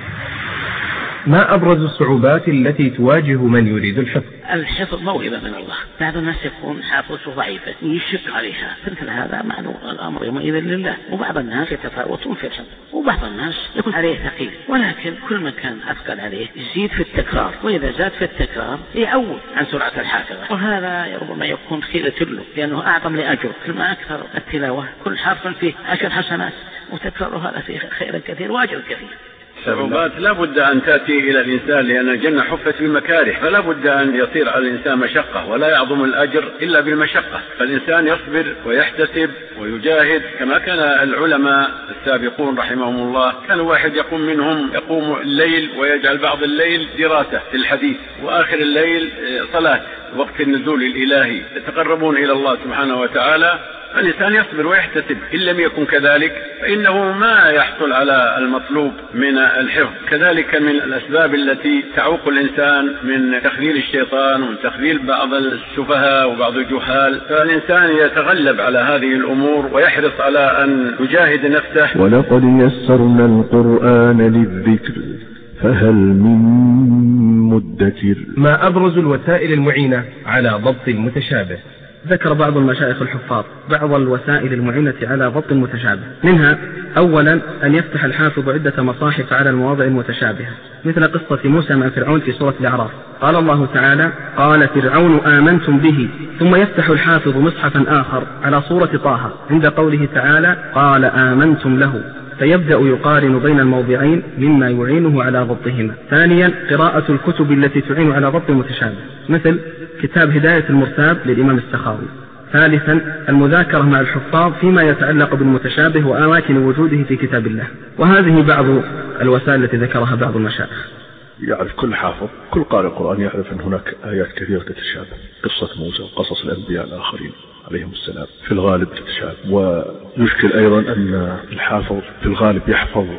S2: ما أبرز الصعوبات التي تواجه من يريد الحفظ؟
S3: الحفظ موهبة من الله، بعض الناس يكون حافظه ضعيفة يشق عليها، مثل هذا معلوم الأمر يومئذ لله. وبعض الناس يتفاوتون في الحفظ، وبعض الناس يكون عليه ثقيل، ولكن كل ما كان أثقل عليه يزيد في التكرار، وإذا زاد في التكرار يعود عن سرعة الحافظة، وهذا ربما يكون خيرة له لأنه أعظم لأجره. كل ما أكثر التلاوة كل حرف فيه 10 حسنات، وتكرار هذا فيه خير كثير وأجر كثير.
S6: الصعوبات لا بد أن تأتي إلى الإنسان، لأن الجنة حفت بالمكاره، فلا بد أن يصير على الإنسان مشقة، ولا يعظم الأجر إلا بالمشقة. فالإنسان يصبر ويحتسب ويجاهد، كما كان العلماء السابقون رحمهم الله. كان واحد يقوم منهم يقوم الليل ويجعل بعض الليل دراسة في الحديث، وآخر الليل صلاة وقت النزول الإلهي، يتقربون إلى الله سبحانه وتعالى. الإنسان يصبر ويحتسب، إن لم يكن كذلك فإنه ما يحصل على المطلوب من الحفظ. كذلك من الأسباب التي تعوق الإنسان من تخذيل الشيطان ومن تخذيل بعض السفهاء وبعض الجهال، فالإنسان يتغلب على هذه الأمور ويحرص على أن يجاهد نفسه.
S7: ولقد يسرنا القرآن للذكر فهل من مدكر.
S2: ما أبرز الوسائل المعينة على ضبط المتشابه؟
S8: ذكر بعض المشايخ الحفاظ بعض الوسائل المعينة على ضبط المتشابه، منها أولا أن يفتح الحافظ عدة مصاحف على المواضع المتشابهة، مثل قصة موسى مع فرعون في سورة الأعراف. قال الله تعالى: قال فرعون آمنتم به، ثم يفتح الحافظ مصحفا آخر على سورة طه عند قوله تعالى: قال آمنتم له، فيبدأ يقارن بين الموضعين مما يعينه على ضبطهما. ثانيا قراءة الكتب التي تعين على ضبط المتشابه، مثل كتاب هداية المرتاب للإمام السخاوي. ثالثا المذاكرة مع الحفاظ فيما يتعلق بالمتشابه وأماكن وجوده في كتاب الله. وهذه بعض الوسائل التي ذكرها بعض المشايخ.
S4: يعرف كل حافظ كل قارئ القرآن يعرف أن هناك آيات كثيرة تتشابه، قصة موسى وقصص الأنبياء الآخرين عليهم السلام في الغالب تتشابه. ويشكل أيضا أن الحافظ في الغالب يحفظ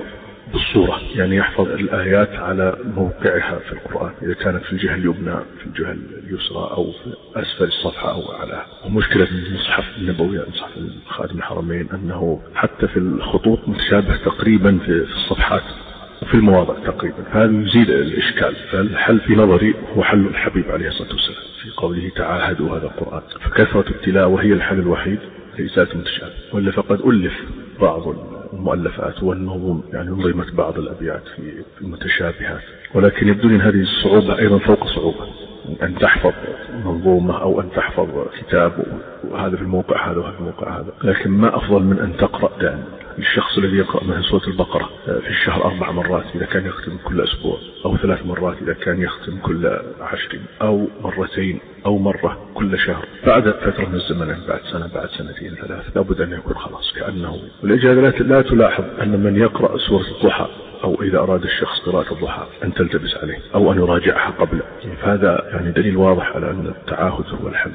S4: بالصورة، يعني يحفظ الآيات على موقعها في القرآن، إذا كانت في الجهة اليمنى في الجهة اليسرى أو في أسفل الصفحة أو أعلاها. ومشكلة المصحف النبوي مصحف خادم الحرمين أنه حتى في الخطوط متشابه تقريبا في الصفحات وفي المواضع تقريبا، هذا يزيد الإشكال. فالحل في نظري هو حل الحبيب عليه الصلاة والسلام في قوله تعاهدوا هذا القرآن، فكثرة التلاوة هي الحل الوحيد لإزالة المتشابه. ولا فقد ألف بعض المؤلفات والنظم، يعني نظمت بعض الأبيات في المتشابهات، ولكن يبدو لي هذه الصعوبة أيضا فوق صعوبة أن تحفظ منظومة أو أن تحفظ كتاب وهذا في الموقع هذا وهذا في الموقع هذا. لكن ما أفضل من أن تقرأ دائما. الشخص الذي يقرأ مثلا سورة البقرة في الشهر 4 مرات إذا كان يختم كل أسبوع، أو 3 مرات إذا كان يختم كل 10، أو 2 أو مرة كل شهر، بعد فترة من الزمن بعد سنة بعد 2 3 لابد أن يكون خلاص كأنه. والإجازة لا تلاحظ أن من يقرأ سورة الضحى أو إذا أراد الشخص قراءة الضحى أن تلتبس عليه أو أن يراجعها قبل. فهذا يعني دليل واضح على أن التعاهد هو الحل.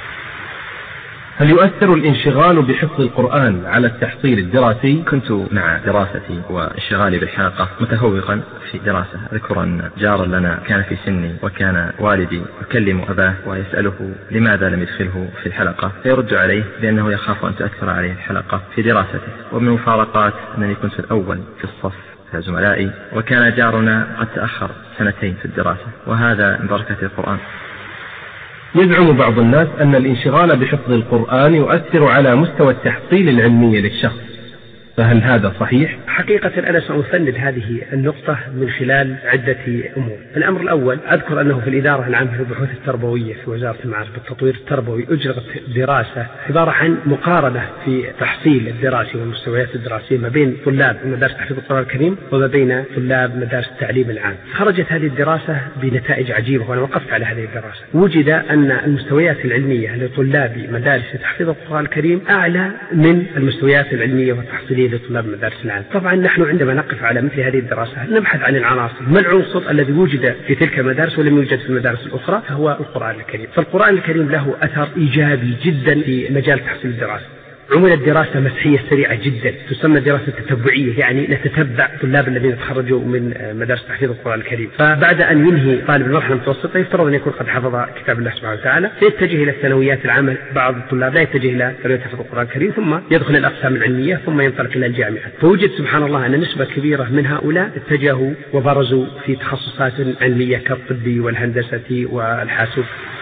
S2: هل يؤثر الانشغال بحفظ القرآن على التحصيل الدراسي؟
S9: كنت مع دراستي وانشغالي بالحلقة متفوقا في دراسة. أذكر أن جارا لنا كان في سني وكان والدي يكلم أباه ويسأله لماذا لم يدخله في الحلقة، فيرد عليه بأنه يخاف أن تؤثر عليه الحلقة في دراسته. ومن المفارقات أنني كنت الأول في الصف زملائي، وكان جارنا قد تأخر 2 في الدراسة، وهذا من بركة القرآن.
S2: يزعم بعض الناس أن الانشغال بحفظ القرآن يؤثر على مستوى التحصيل العلمي للشخص، فهل هذا صحيح؟
S10: حقيقة أنا سأفند هذه النقطة من خلال عدة أمور. الأمر الأول، أذكر أنه في الإدارة العامة للبحوث التربوية في وزارة المعارف بالتطوير التربوي أجرت دراسة عبارة عن مقارنة في تحصيل الدراسي والمستويات الدراسية ما بين طلاب مدارس تحفيظ القرآن الكريم وما بين طلاب مدارس التعليم العام. خرجت هذه الدراسة بنتائج عجيبة، وأنا وقفت على هذه الدراسة. وجد أن المستويات العلمية لطلاب مدارس تحفيظ القرآن الكريم أعلى من المستويات العلمية والتحصيلية لطلاب مدارس العام. طبعا نحن عندما نقف على مثل هذه الدراسة نبحث عن العناصر، ما العنصر الذي وجد في تلك المدارس ولم يوجد في المدارس الأخرى، فهو القرآن الكريم. فالقرآن الكريم له أثر إيجابي جدا في مجال تحصيل الدراسة. عملت دراسة مسحية سريعة جدا تسمى دراسة تتبعية، يعني نتتبع طلاب الذين تخرجوا من مدارس تحفيظ القرآن الكريم. فبعد أن ينهي طالب المرحلة المتوسطة يفترض أن يكون قد حفظ كتاب الله سبحانه وتعالى، سيتجه إلى الثانويات العامة. بعض الطلاب لا يتجه إلى ثانوية حفظ القرآن الكريم ثم يدخل الأقسام العلمية ثم ينطلق إلى الجامعة. فوجد سبحان الله أن نسبة كبيرة من هؤلاء اتجهوا وبرزوا في تخصصات علمية كالطب والهندسة والحاسوب.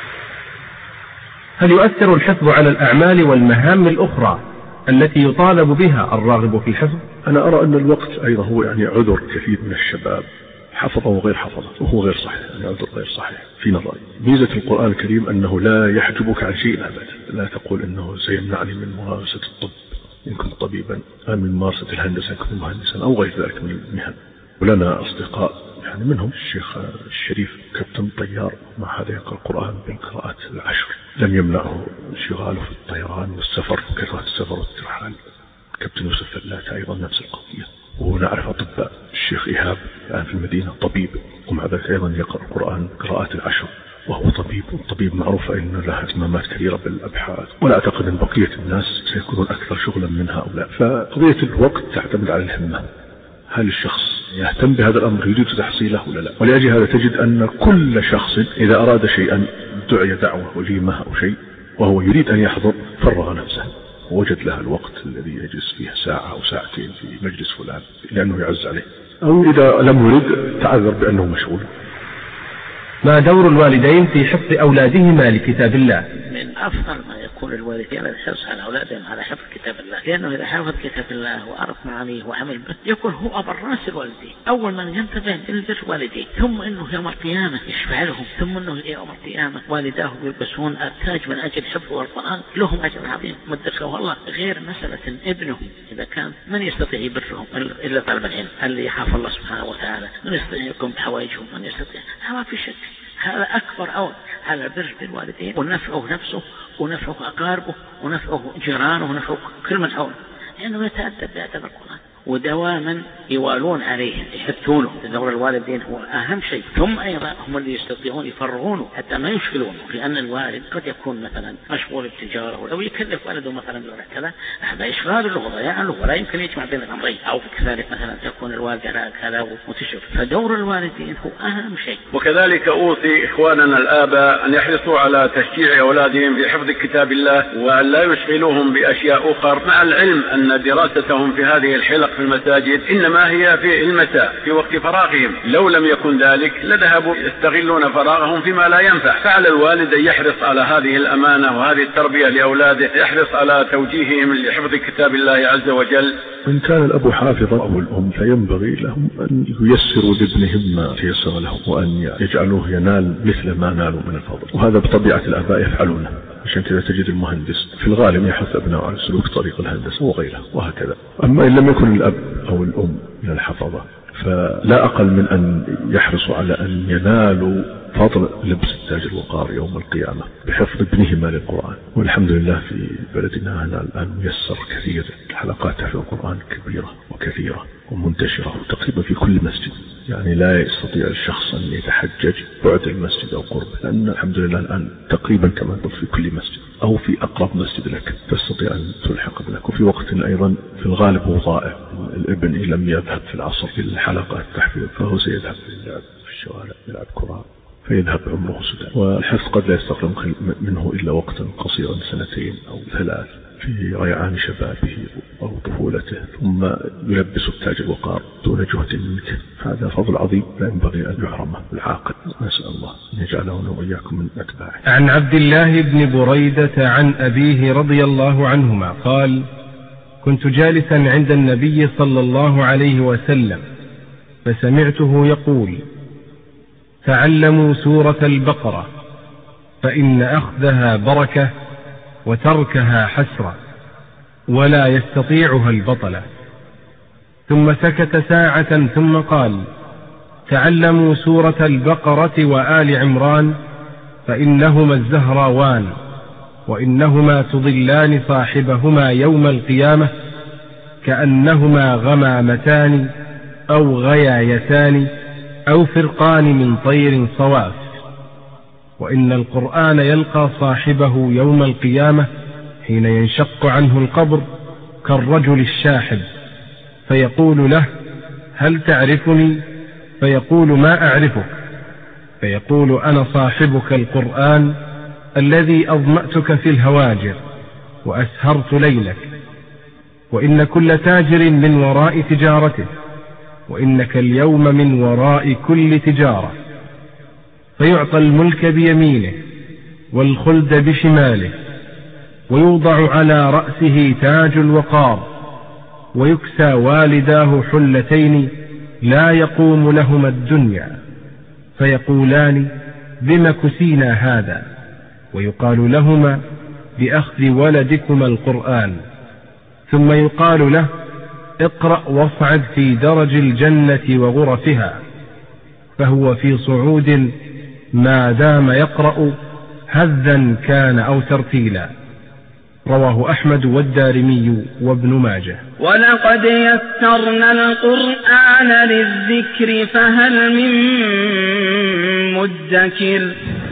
S2: هل يؤثر الحفظ على الأعمال والمهام الأخرى التي يطالب بها الراغب في الحفظ؟
S4: أنا أرى أن الوقت أيضا هو يعني عذر كثير من الشباب حفظه وغير حفظه، وهو غير صحيح، يعني عذر غير صحيح في نظري. ميزة القرآن الكريم أنه لا يحجبك عن شيء أبدا، لا تقول أنه سيمنعني من ممارسة الطب إن كنت طبيبا، أو من ممارسة الهندسة إن كنت مهندسا، أو غير ذلك من المهن. ولنا أصدقاء يعني منهم الشيخ الشريف كابتن طيار، مع هذا يقرأ القرآن بالقراءات 10، لم يمنعه انشغاله في الطيران والسفر وكثرة السفر والترحال. كابتن يوسف فلات أيضا نفس القضية. ونعرف أطباء، الشيخ إيهاب الآن في المدينة طبيب، ومع ذلك أيضا يقرأ القرآن قراءات 10 وهو طبيب. والطبيب معروف أن له اهتمامات كثيرة بالأبحاث، ولا أعتقد أن بقية الناس سيكونون أكثر شغلا من هؤلاء. فقضية الوقت تعتمد على الهمة، هل الشخص يهتم بهذا الأمر يريد تحصيله ولا لا. ولأجل هذا تجد أن كل شخص إذا أراد شيئا دعي دعوة وليمة أو شيء وهو يريد أن يحضر فرغ نفسه ووجد لها الوقت الذي يجلس فيه 1 ساعة أو 2 ساعات في مجلس فلان لأنه يعز عليه، أو إذا لم يريد تعذر بأنه مشغول.
S2: ما دور الوالدين في حفظ أولادهما لكتاب الله؟
S3: من أفضل ما يكون الوالدين الحرص على أولادهم على حفظ كتاب الله، لأنه إذا حفظ كتاب الله وعرف معانيه وعمل به يكون هو أبر راس الوالدين، أول من ينتبه للبر والديه، ثم إنه يوم القيامة يشفع لهم، ثم إنه يوم القيامة والداه يلبسون التاج من أجل حفظه القرآن، لهم أجر عظيم مدخره الله. غير مسألة ابنهم إذا كان من يستطيع يبرهم إلا طالب العلم اللي يخاف الله سبحانه وتعالى، من يستطيع يقوم بحوائجهم، من يستطيع، ما في شك هذا أكبر أول على بر بالوالدين ونفعه نفسه ونفعه أقاربه ونفعه جيرانه ونفعه كل من حوله، لأنه يتأدب بأدب القرآن ودواما يوالون عليهم يحثونه. دور الوالدين هو أهم شيء، ثم أيضا هم اللي يستطيعون يفرغونه حتى ما يشغلونه، لأن الوالد قد يكون مثلا مشغول بالتجارة أو يكلف والده مثلا كذا، هذا إشغال له وضياع له ولا يمكن يجمع بين الأمرين، أو كذلك مثلا تكون الوالدة كذا وتشغل، فدور الوالدين هو أهم شيء.
S6: وكذلك أوصي إخواننا الآباء أن يحرصوا على تشجيع أولادهم بحفظ كتاب الله وأن لا يشغلوهم بأشياء أخرى، مع العلم أن دراستهم في هذه الحلق في المساجد إنما هي في المساء في وقت فراغهم، لو لم يكن ذلك لذهبوا يستغلون فراغهم فيما لا ينفع. فعلى الوالد أن يحرص على هذه الأمانة وهذه التربية لأولاده، يحرص على توجيههم لحفظ كتاب الله عز وجل.
S4: وإن كان الأب حافظا أو الأم فينبغي لهم أن ييسروا لابنهم ما تيسر لهم، وأن يجعلوه ينال مثل ما نالوا من الفضل، وهذا بطبيعة الآباء يفعلونه. عشان كذا تجد المهندس في الغالب يحث أبناءه على سلوك طريق الهندسة وغيره وهكذا. أما إن لم يكن الأب أو الأم من الحفظة فلا أقل من أن يحرصوا على أن ينالوا فضل لبس التاج الوقار يوم القيامة بحفظ ابنهما للقرآن. والحمد لله في بلدنا هنا الآن ميسر كثير، الحلقات حفظ القرآن كبيرة وكثيرة ومنتشرة تقريبا في كل مسجد، يعني لا يستطيع الشخص أن يتحجج بعد المسجد أو قربه، لأن الحمد لله الآن تقريبا كما في كل مسجد أو في أقرب مسجد لك تستطيع أن تلحق ابنك. وفي وقت أيضا في الغالب هو ضائع، الابن إن لم يذهب في العصر في الحلقات التحفيظ فهو سيذهب للعب في الشوارع يلعب كرة فيذهب عمره سدى، والحفظ قد لا يستغرق منه إلا وقتا قصيرا 2 أو 3 في ريعان شبابه أو طفولته، ثم يلبس التاج الوقار دون جهد منك. هذا فضل عظيم لا ينبغي أن يحرمه العاقل، نسأل الله أن يجعلنا وإياكم من أتباعه.
S2: عن عبد الله بن بريدة عن أبيه رضي الله عنهما قال: كنت جالسا عند النبي صلى الله عليه وسلم فسمعته يقول: تعلموا سورة البقرة فإن أخذها بركة وتركها حسرة ولا يستطيعها البطلة. ثم سكت ساعة ثم قال: تعلموا سورة البقرة وآل عمران فإنهما الزهراوان وإنهما تضلان صاحبهما يوم القيامة كأنهما غمامتان أو غيايتان أو فرقان من طير صواف. وإن القرآن يلقى صاحبه يوم القيامة حين ينشق عنه القبر كالرجل الشاحب، فيقول له: هل تعرفني؟ فيقول: ما أعرفك. فيقول: أنا صاحبك القرآن الذي أظمأتك في الهواجر وأسهرت ليلك، وإن كل تاجر من وراء تجارته، وإنك اليوم من وراء كل تجارة. فيعطى الملك بيمينه والخلد بشماله، ويوضع على رأسه تاج الوقار، ويكسى والداه حلتين لا يقوم لهما الدنيا، فيقولان: بم كسينا هذا؟ ويقال لهما: بأخذ ولدكما القرآن. ثم يقال له: اقرأ واصعد في درج الجنة وغرفها، فهو في صعود ما دام يقرأ هذا كان أو ترتيلا. رواه أحمد والدارمي وابن ماجه.
S5: ولقد يسرنا القرآن للذكر فهل من مدكر.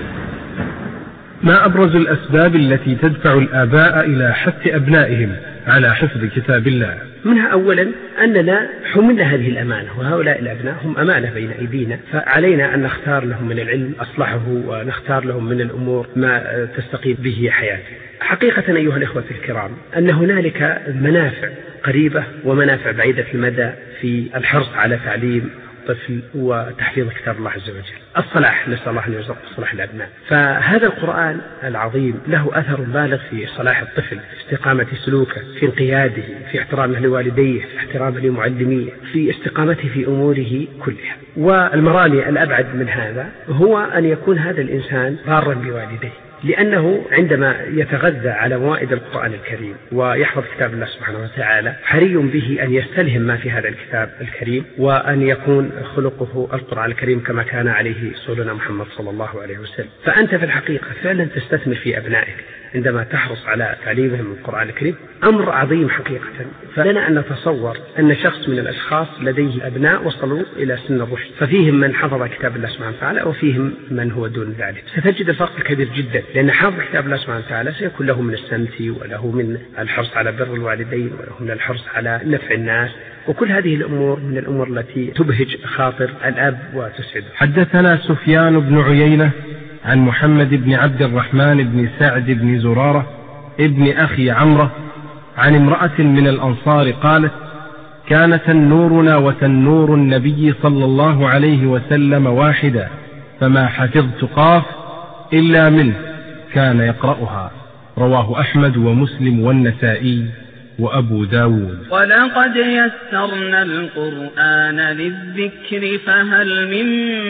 S2: ما أبرز الأسباب التي تدفع الآباء إلى حث أبنائهم على حفظ كتاب الله؟
S10: منها أولا أننا حملنا هذه الأمانة، وهؤلاء الأبناء هم أمانة بين أيدينا، فعلينا أن نختار لهم من العلم أصلحه، ونختار لهم من الأمور ما تستقيم به حياته. حقيقة أيها الإخوة الكرام أن هنالك منافع قريبة ومنافع بعيدة المدى في الحرص على تعليم الطفل وتحفيظ كتاب الله عز وجل. الصلاح، نسأل الله أن يرزق صلاح الأبناء. فهذا القرآن العظيم له أثر بالغ في صلاح الطفل، في استقامة سلوكه، في انقياده، في احترامه لوالديه، في احترامه لمعلميه، في استقامته في أموره كلها. والمرامي الأبعد من هذا هو أن يكون هذا الإنسان بارا بوالديه، لأنه عندما يتغذى على موائد القرآن الكريم ويحفظ كتاب الله سبحانه وتعالى حري به أن يستلهم ما في هذا الكتاب الكريم، وأن يكون خلقه القرآن الكريم كما كان عليه رسولنا محمد صلى الله عليه وسلم. فأنت في الحقيقة فعلا تستثمر في أبنائك عندما تحرص على تعليمهم القرآن الكريم أمر عظيم حقيقة. فلنا أن نتصور أن شخص من الأشخاص لديه أبناء وصلوا إلى سن الرشد، ففيهم من حفظ كتاب الله سبحانه وتعالى وفيهم من هو دون ذلك. ستجد الفرق كبير جدا، لأن حافظ كتاب الله سبحانه وتعالى سيكون له من السمت وله من الحرص على بر الوالدين وله من الحرص على نفع الناس، وكل هذه الأمور من الأمور التي تبهج خاطر الأب وتسعده.
S2: حدثنا سفيان بن عيينة عن محمد بن عبد الرحمن بن سعد بن زرارة ابن أخي عمرة عن امرأة من الأنصار قالت: كان تنورنا وتنور النبي صلى الله عليه وسلم واحدا، فما حفظت قاف إلا منه كان يقرأها. رواه أحمد ومسلم والنسائي وأبو داود.
S5: ولقد يسرنا القرآن للذكر فهل من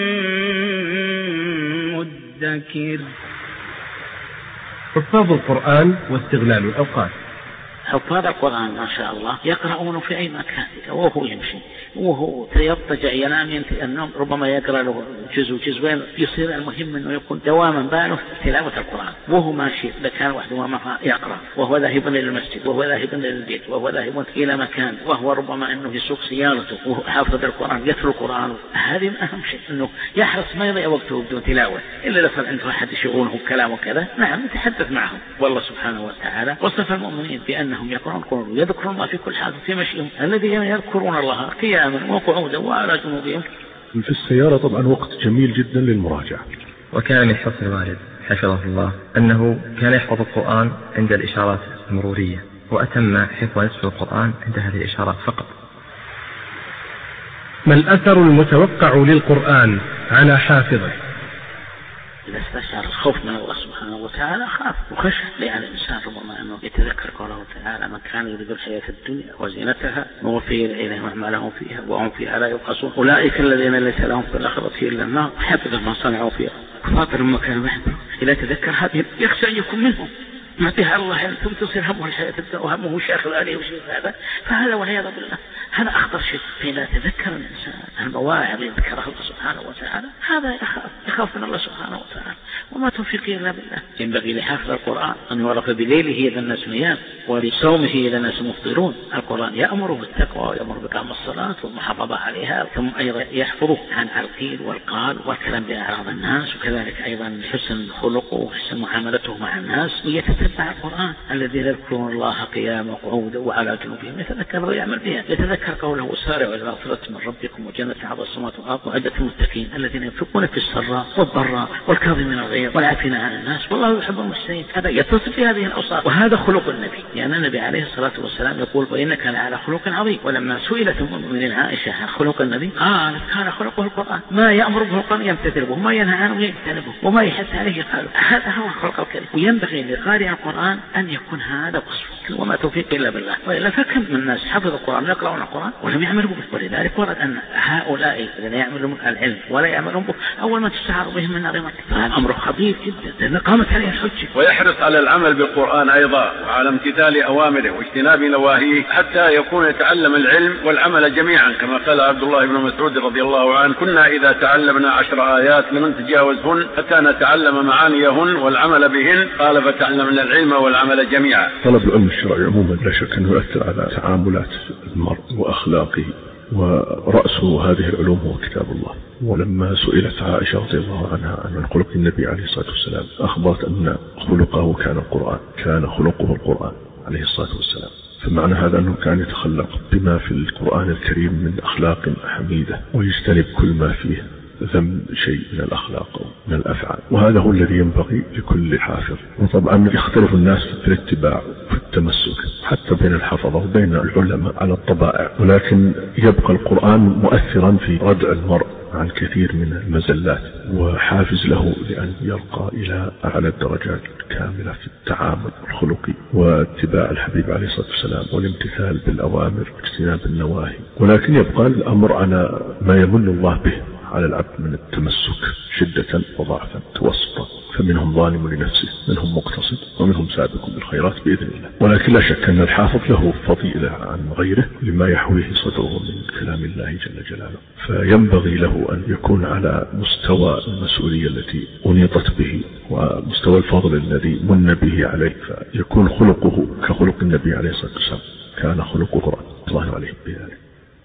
S5: مدكر.
S2: حفاظ القرآن واستغلال الأوقات.
S3: حفاظ القرآن ما شاء الله يقرؤون في أي مكان وهو يمشي وهو يضطجع ينام ينتهي النوم، ربما يقرأ له جزء جزئين، يصير المهم أنه يكون دواما باله تلاوة القرآن وهو ماشي. إذا كان وحده ما يقرأ وهو ذاهب إلى المسجد وهو ذاهب إلى البيت وهو ذاهب إلى مكان وهو ربما أنه يسوق سيارته وهو حافظ القرآن يتلو القرآن، هذه أهم شيء، أنه يحرص ما يضيع وقته بدون تلاوة. إلا لو كان عنده أحد يشغله بكلام وكذا نعم يتحدث معهم. والله سبحانه وتعالى وصف المؤمنين بأنهم يقرؤون القرآن ويذكرون الله في كل حال في مشيهم، الذين يذكرون الله قياما وقعودا وعلى جنوبهم.
S4: في السيارة طبعا وقت جميل جدا للمراجعة.
S9: وكان من حسن الوالد حفظه الله أنه كان يحفظ القرآن عند الإشارات المرورية، وأتم حفظ نصف القرآن عند هذه الإشارات فقط.
S2: ما الأثر المتوقع للقرآن على حافظه؟
S3: إذا استشعر الخوف من الله سبحانه وتعالى خاف وخشى، لأن الإنسان ربما أنه يتذكر قوله تعالى: من كان يريد الحياة الدنيا وزينتها نوفي إليهم أعمالهم فيها وهم فيها لا يبخسون أولئك الذين ليس لهم في الآخرة إلا النار حفظ ما صنعوا فيها. خاطر ما كان يحفظ إذا تذكر هذه يخشى أن يكون منهم معطيها الله ثم تصير همه الحياة الدنيا وهمه شاغل عليه وشيء هذا، فهذا والعياذ بالله هذا أخطر شيء. فإذا تذكر الإنسان المواعظ يذكرها الله سبحانه وتعالى هذا يخاف من الله سبحانه وتعالى. وما توفيقه إلا بالله. ينبغي لحافظ القرآن أن يعرف بليله إذا الناس نيام ولصومه إذا الناس مفطرون. القرآن يأمر بالتقوى ويأمر بإقام الصلاة والمحافظة عليها، ثم أيضا يحفظه عن القيل والقال والكلام بأعراض الناس، وكذلك أيضا حسن خلقه وحسن معاملته مع الناس، ويتتبع القرآن الذين يذكرون الله قياما وقعودا وعلى جنوبهم يتذكر ويعمل بها. يتذكر قوله: وسارعوا إلى مغفرة من ربكم وجنة عرضها السماوات والأرض وعدة المتقين الذين ينفقون في السراء والضراء والكاظمين الغيظ والعافين عن الناس والله يحب المحسنين. هذا يتصف بهذه الأوصاف، وهذا خلق النبي، لأن النبي عليه الصلاة والسلام يقول: وإنك لعلى خلق عظيم. ولما سئلت من عائشة عن خلق النبي قالت: كان خلقه القرآن، ما يأمر به القرآن يمتثل به، وما ينهى عنه يجتنبه، وما يحث عليه يفعله. هذا هو خلق الكريم. وينبغي لقارئ القرآن أن يكون هذا وصفه، وما توفيق إلا بالله. وإلا فكم من الناس حفظ القرآن يقرؤون القرآن ولم يعملوا به. ولذلك ورد أن هؤلاء الذين يعملون العلم ولا يعملون به أول ما تستعار بهم من نار مكة، فهذا أمر خطير جدا لأن قامت عليه الحجة.
S6: ويحرص على العمل بالقرآن أيضا وعلى امتثال أوامره واجتناب نواهيه حتى يكون يتعلم العلم والعمل جميعا، كما قال عبد الله بن مسعود رضي الله عنه: كنا إذا تعلمنا 10 آيات لم نتجاوزهن حتى نتعلم معانيهن والعمل بهن. قال: فتعلمنا العلم والعمل جميعا.
S4: طلب العلم الشرعي عموما لا شك أنه يؤثر على تعاملات المرء وأخلاقه، ورأسه هذه العلوم هو كتاب الله. ولما سئلت عائشة رضي الله عنها عن خلق النبي عليه الصلاة والسلام أخبرت أن خلقه كان القرآن، كان خلقه القرآن عليه الصلاة والسلام. فمعنى هذا أنه كان يتخلق بما في القرآن الكريم من أخلاق حميدة ويجتنب كل ما فيه ذم شيء من الأخلاق أو من الأفعال، وهذا هو الذي ينبغي لكل حافظ. وطبعا يختلف الناس في الاتباع وفي التمسك حتى بين الحفظة وبين العلماء على الطبائع، ولكن يبقى القرآن مؤثرا في ردع المرء عن كثير من المزلات وحافز له لأن يرقى إلى أعلى الدرجات الكاملة في التعامل الخلقي واتباع الحبيب عليه الصلاة والسلام والامتثال بالأوامر واجتناب النواهي. ولكن يبقى الأمر على ما يمن الله به على العبد من التمسك شدة وضعفا توسطا. فمنهم ظالم لنفسه، منهم مقتصد، ومنهم سابق بالخيرات بإذن الله. ولكن لا شك أن الحافظ له فضيلة عن غيره لما يحويه صدره من كلام الله جل جلاله، فينبغي له أن يكون على مستوى المسؤولية التي أنيطت به ومستوى الفضل الذي من به عليه، فيكون خلقه كخلق النبي عليه الصلاة والسلام، كان خلقه قرآن الله عليه بذلك.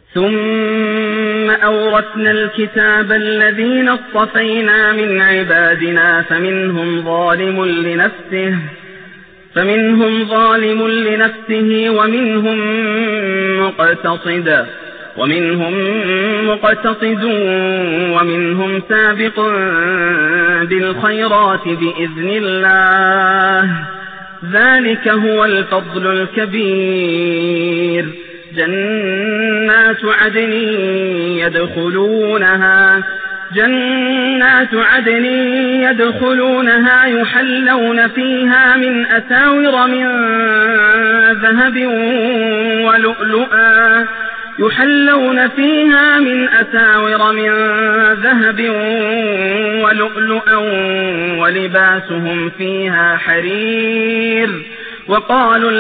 S5: ثم أورثنا الكتاب الذين اصطفينا من عبادنا فمنهم ظالم لنفسه ومنهم مقتصد ومنهم سابق بالخيرات بإذن الله، ذلك هو الفضل الكبير. جنات عدن يدخلونها يحلون فيها من أساور من ذهب ولؤلؤا ولباسهم فيها حرير. وقالوا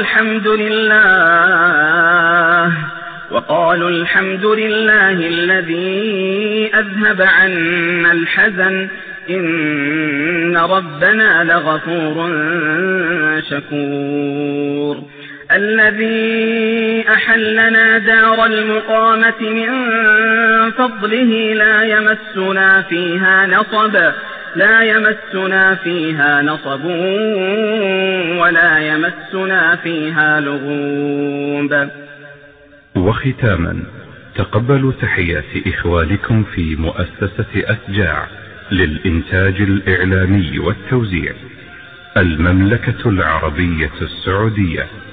S5: الحمد لله الذي أذهب عنا الحزن إن ربنا لغفور شكور. الذي أحلنا دار المقامة من فضله لا يمسنا فيها نصب ولا يمسنا فيها لغوب.
S11: وختاما تقبلوا تحيات إخوانكم في مؤسسة أسجاع للإنتاج الإعلامي والتوزيع، المملكة العربية السعودية.